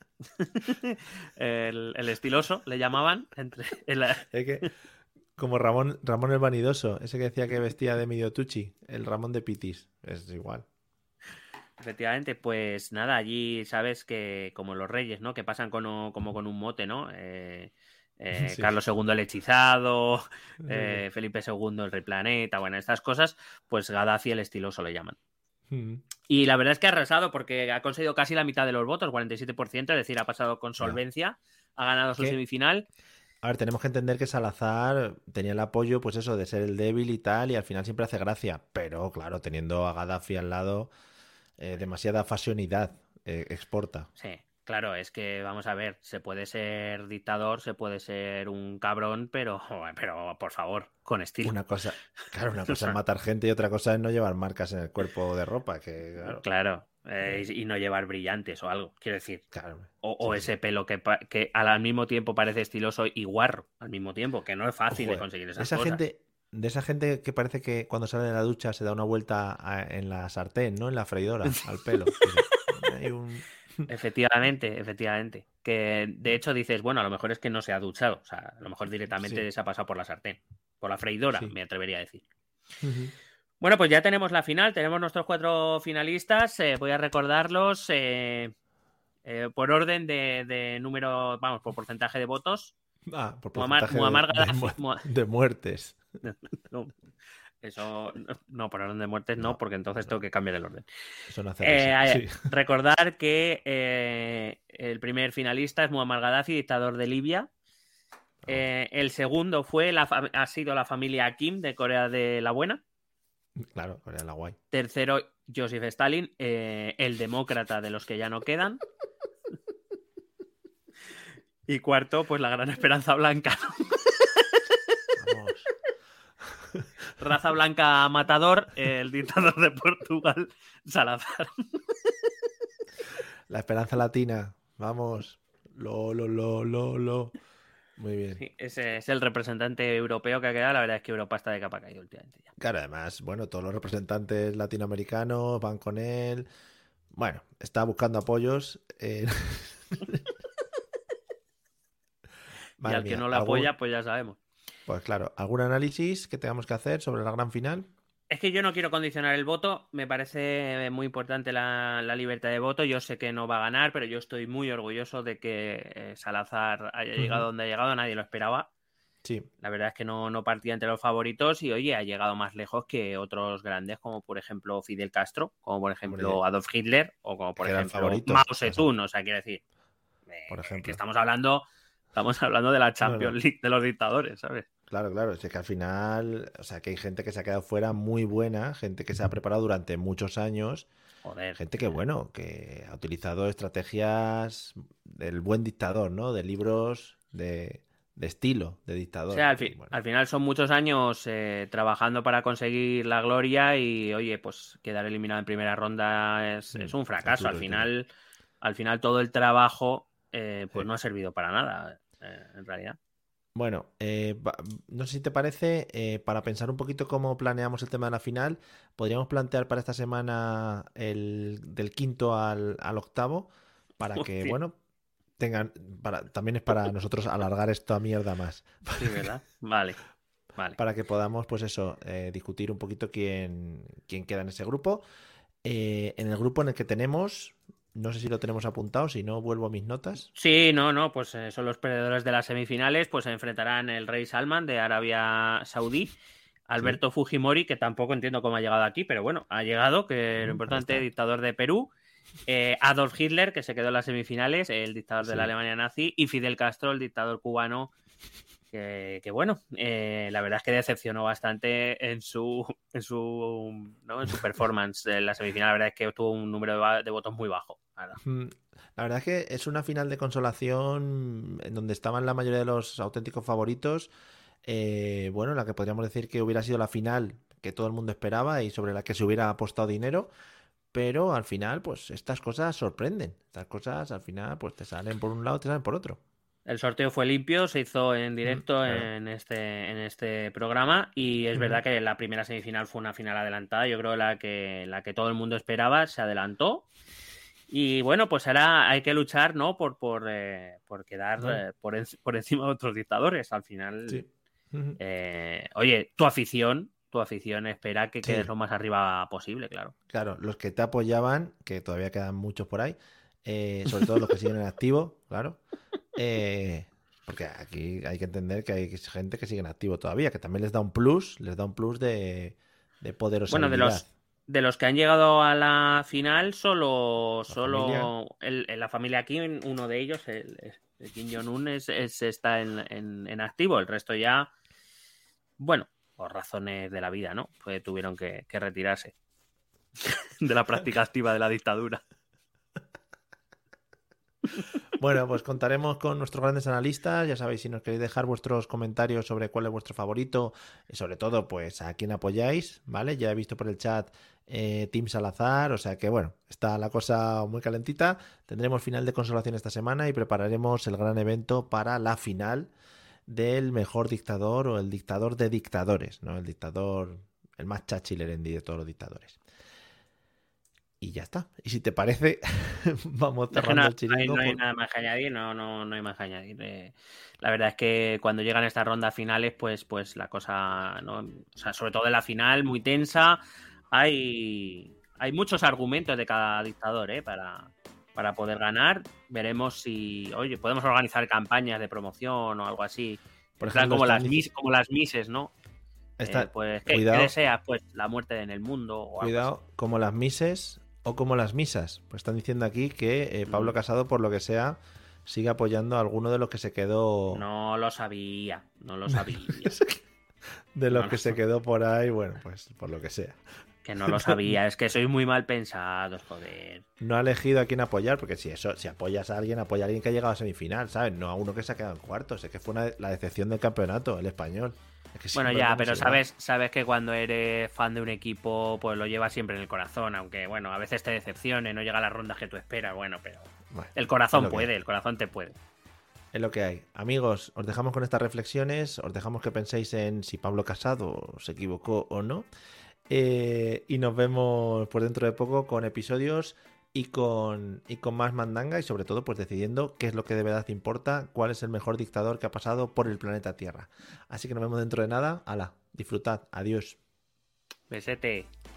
el, el estiloso, le llamaban. Entre, el...
Es que, como Ramón, Ramón el Vanidoso, ese que decía que vestía de medio tuchi, el Ramón de Pitis, es igual.
Efectivamente, pues nada, allí sabes que como los reyes, ¿no? Que pasan con, como con un mote, ¿no? Eh, eh, sí. Carlos segundo el hechizado, eh, Felipe segundo el rey planeta, bueno, estas cosas, pues Gaddafi el estiloso le llaman. Mm. Y la verdad es que ha arrasado porque ha conseguido casi la mitad de los votos, cuarenta y siete por ciento, es decir, ha pasado con solvencia, ha ganado su
¿Qué?
semifinal.
A ver, tenemos que entender que Salazar tenía el apoyo, pues eso, de ser el débil y tal, y al final siempre hace gracia, pero claro, teniendo a Gaddafi al lado... Eh, demasiada fasionidad eh, exporta.
Sí, claro, es que vamos a ver, se puede ser dictador, se puede ser un cabrón, pero, pero por favor, con estilo.
Una cosa, claro, una cosa es matar gente y otra cosa es no llevar marcas en el cuerpo de ropa, que claro.
Claro, eh, y no llevar brillantes o algo, quiero decir.
Claro.
O,
sí,
o
sí.
ese pelo que, que al mismo tiempo parece estiloso y guarro, al mismo tiempo, que no es fácil
Joder,
de conseguir esas
esa
cosas.
Gente... De esa gente que parece que cuando sale de la ducha se da una vuelta a, en la sartén, ¿no? En la freidora, al pelo. Hay un...
Efectivamente, efectivamente. Que de hecho dices, bueno, a lo mejor es que no se ha duchado. O sea, a lo mejor directamente sí. se ha pasado por la sartén. Por la freidora, sí. me atrevería a decir. Uh-huh. Bueno, pues ya tenemos la final. Tenemos nuestros cuatro finalistas. Eh, voy a recordarlos eh, eh, por orden de, de número, vamos, por porcentaje de votos.
Ah, por porcentaje
Muammar,
de,
Gaddafi,
de, de muertes.
No, eso no, por orden de muertes no, no porque entonces no. tengo que cambiar el orden.
Eso no hace
eh,
sí.
Recordar que eh, el primer finalista es Muammar Gaddafi, dictador de Libia. Eh, el segundo fue la, ha sido la familia Kim de Corea de la Buena.
Claro, Corea de la Guay.
Tercero, Joseph Stalin, eh, el demócrata de los que ya no quedan. Y cuarto, pues la gran esperanza blanca.
Vamos.
Raza blanca matador, el dictador de Portugal, Salazar.
La esperanza latina, vamos. Lo, lo, lo, lo, lo. Muy bien.
Sí, ese es el representante europeo que ha quedado. La verdad es que Europa está de capa caída últimamente ya.
Claro, además, bueno, todos los representantes latinoamericanos van con él. Bueno, está buscando apoyos. Eh...
y al mía, que no le apoya, algún... pues ya sabemos.
Pues claro, ¿algún análisis que tengamos que hacer sobre la gran final?
Es que yo no quiero condicionar el voto, me parece muy importante la, la libertad de voto, yo sé que no va a ganar, pero yo estoy muy orgulloso de que eh, Salazar haya llegado uh-huh. donde ha llegado, nadie lo esperaba.
Sí.
La verdad es que no, no partía entre los favoritos y, oye, ha llegado más lejos que otros grandes, como por ejemplo Fidel Castro, como por ejemplo Hombre, Adolf Hitler, o como por ejemplo Mao Zedong, o sea, quiero decir, eh,
por ejemplo.
que estamos hablando... Estamos hablando de la Champions
no, no.
League de los dictadores, ¿sabes?
Claro, claro. Es que al final, o sea, que hay gente que se ha quedado fuera muy buena, gente que se ha preparado durante muchos años.
Joder.
Gente que, bueno, que ha utilizado estrategias del buen dictador, ¿no? De libros de, de estilo de dictador.
O sea, al, fi bueno. al final son muchos años eh, trabajando para conseguir la gloria y, oye, pues quedar eliminado en primera ronda es, mm, es un fracaso. Al final, al final todo el trabajo eh, pues sí. no ha servido para nada. En realidad.
Bueno, eh, no sé si te parece, eh, para pensar un poquito cómo planeamos el tema de la final, podríamos plantear para esta semana el del quinto al, al octavo, para que, Hostia. bueno, tengan, para, también es para nosotros alargar esta mierda más.
Sí, ¿verdad? Vale. Vale.
Para que podamos, pues eso, eh, discutir un poquito quién, quién queda en ese grupo. Eh, en el grupo en el que tenemos... No sé si lo tenemos apuntado, si no vuelvo a mis notas.
Sí, no, no, pues eh, son los perdedores de las semifinales, pues se enfrentarán el rey Salman de Arabia Saudí, Alberto sí. Fujimori, que tampoco entiendo cómo ha llegado aquí, pero bueno, ha llegado, que mm, lo importante, dictador de Perú, eh, Adolf Hitler, que se quedó en las semifinales, el dictador sí. de la Alemania nazi, y Fidel Castro, el dictador cubano, que, que bueno, eh, la verdad es que decepcionó bastante en su en su, ¿no? en su performance en la semifinal. La verdad es que tuvo un número de, de votos muy bajo.
La verdad es que es una final de consolación en donde estaban la mayoría de los auténticos favoritos. Eh, bueno, la que podríamos decir que hubiera sido la final que todo el mundo esperaba y sobre la que se hubiera apostado dinero. Pero al final, pues estas cosas sorprenden. Estas cosas al final pues te salen por un lado, te salen por otro.
El sorteo fue limpio, se hizo en directo mm, claro. en este en este programa y es mm. verdad que la primera semifinal fue una final adelantada. Yo creo la que la que todo el mundo esperaba se adelantó. Y bueno, pues ahora hay que luchar, ¿no? Por por, eh, por quedar no. eh, por, en, por encima de otros dictadores. Al final, sí. uh-huh. eh, oye, tu afición, tu afición espera que sí. quedes lo más arriba posible, claro.
Claro, los que te apoyaban, que todavía quedan muchos por ahí, eh, sobre todo los que siguen en activo, claro. Eh, porque aquí hay que entender que hay gente que sigue en activo todavía, que también les da un plus, les da un plus de, de poderosidad.
Bueno, de los de los que han llegado a la final, solo, la solo el, el, la familia Kim, uno de ellos, el, el Kim Jong-un, es, es, está en, en, en activo. El resto ya, bueno, por razones de la vida, ¿no? Pues tuvieron que, que retirarse de la práctica activa de la dictadura.
Bueno, pues contaremos con nuestros grandes analistas. Ya sabéis, si nos queréis dejar vuestros comentarios sobre cuál es vuestro favorito y sobre todo, pues a quién apoyáis, ¿vale? Ya he visto por el chat eh, Team Salazar, o sea que bueno, está la cosa muy calentita. Tendremos final de consolación esta semana y prepararemos el gran evento para la final del mejor dictador o el dictador de dictadores, ¿no? El dictador, el más chachilerendi de todos los dictadores. Y ya está. Y si te parece, vamos cerrando
no,
el chiringo.
No hay, no hay
por...
nada más que añadir, no, no, no hay más que añadir. Eh, la verdad es que cuando llegan estas rondas finales, pues, pues la cosa, ¿no? O sea, sobre todo en la final, muy tensa. Hay, hay muchos argumentos de cada dictador, ¿eh? Para, para poder ganar. Veremos si, oye, podemos organizar campañas de promoción o algo así. Por ejemplo, como las, mis, como las mises, ¿no? Está... Eh, pues, ¿qué, ¿qué deseas? Pues la muerte en el mundo. O
cuidado,
algo así.
Como las mises o como las misas. Pues están diciendo aquí que eh, Pablo Casado, por lo que sea, sigue apoyando a alguno de los que se quedó.
No lo sabía, no lo sabía.
de los
no
que
lo...
se quedó por ahí, bueno, pues por lo que sea.
Que no lo sabía, es que sois muy mal pensados, joder.
No ha elegido a quién apoyar, porque si eso, si apoyas a alguien, apoya a alguien que ha llegado a semifinal, ¿sabes? No a uno que se ha quedado en cuartos. Es que fue una, la decepción del campeonato, el español. Es que
bueno, ya, pero sabes, sabes que cuando eres fan de un equipo, pues lo llevas siempre en el corazón, aunque, bueno, a veces te decepcione, no llega a las rondas que tú esperas, bueno, pero bueno, el corazón puede, el corazón te puede.
Es lo que hay. Amigos, os dejamos con estas reflexiones, os dejamos que penséis en si Pablo Casado se equivocó o no, eh, y nos vemos por dentro de poco con episodios y con, y con más mandanga y sobre todo pues decidiendo qué es lo que de verdad importa, cuál es el mejor dictador que ha pasado por el planeta Tierra. Así que nos vemos dentro de nada. Hala, disfrutad. Adiós.
Besete.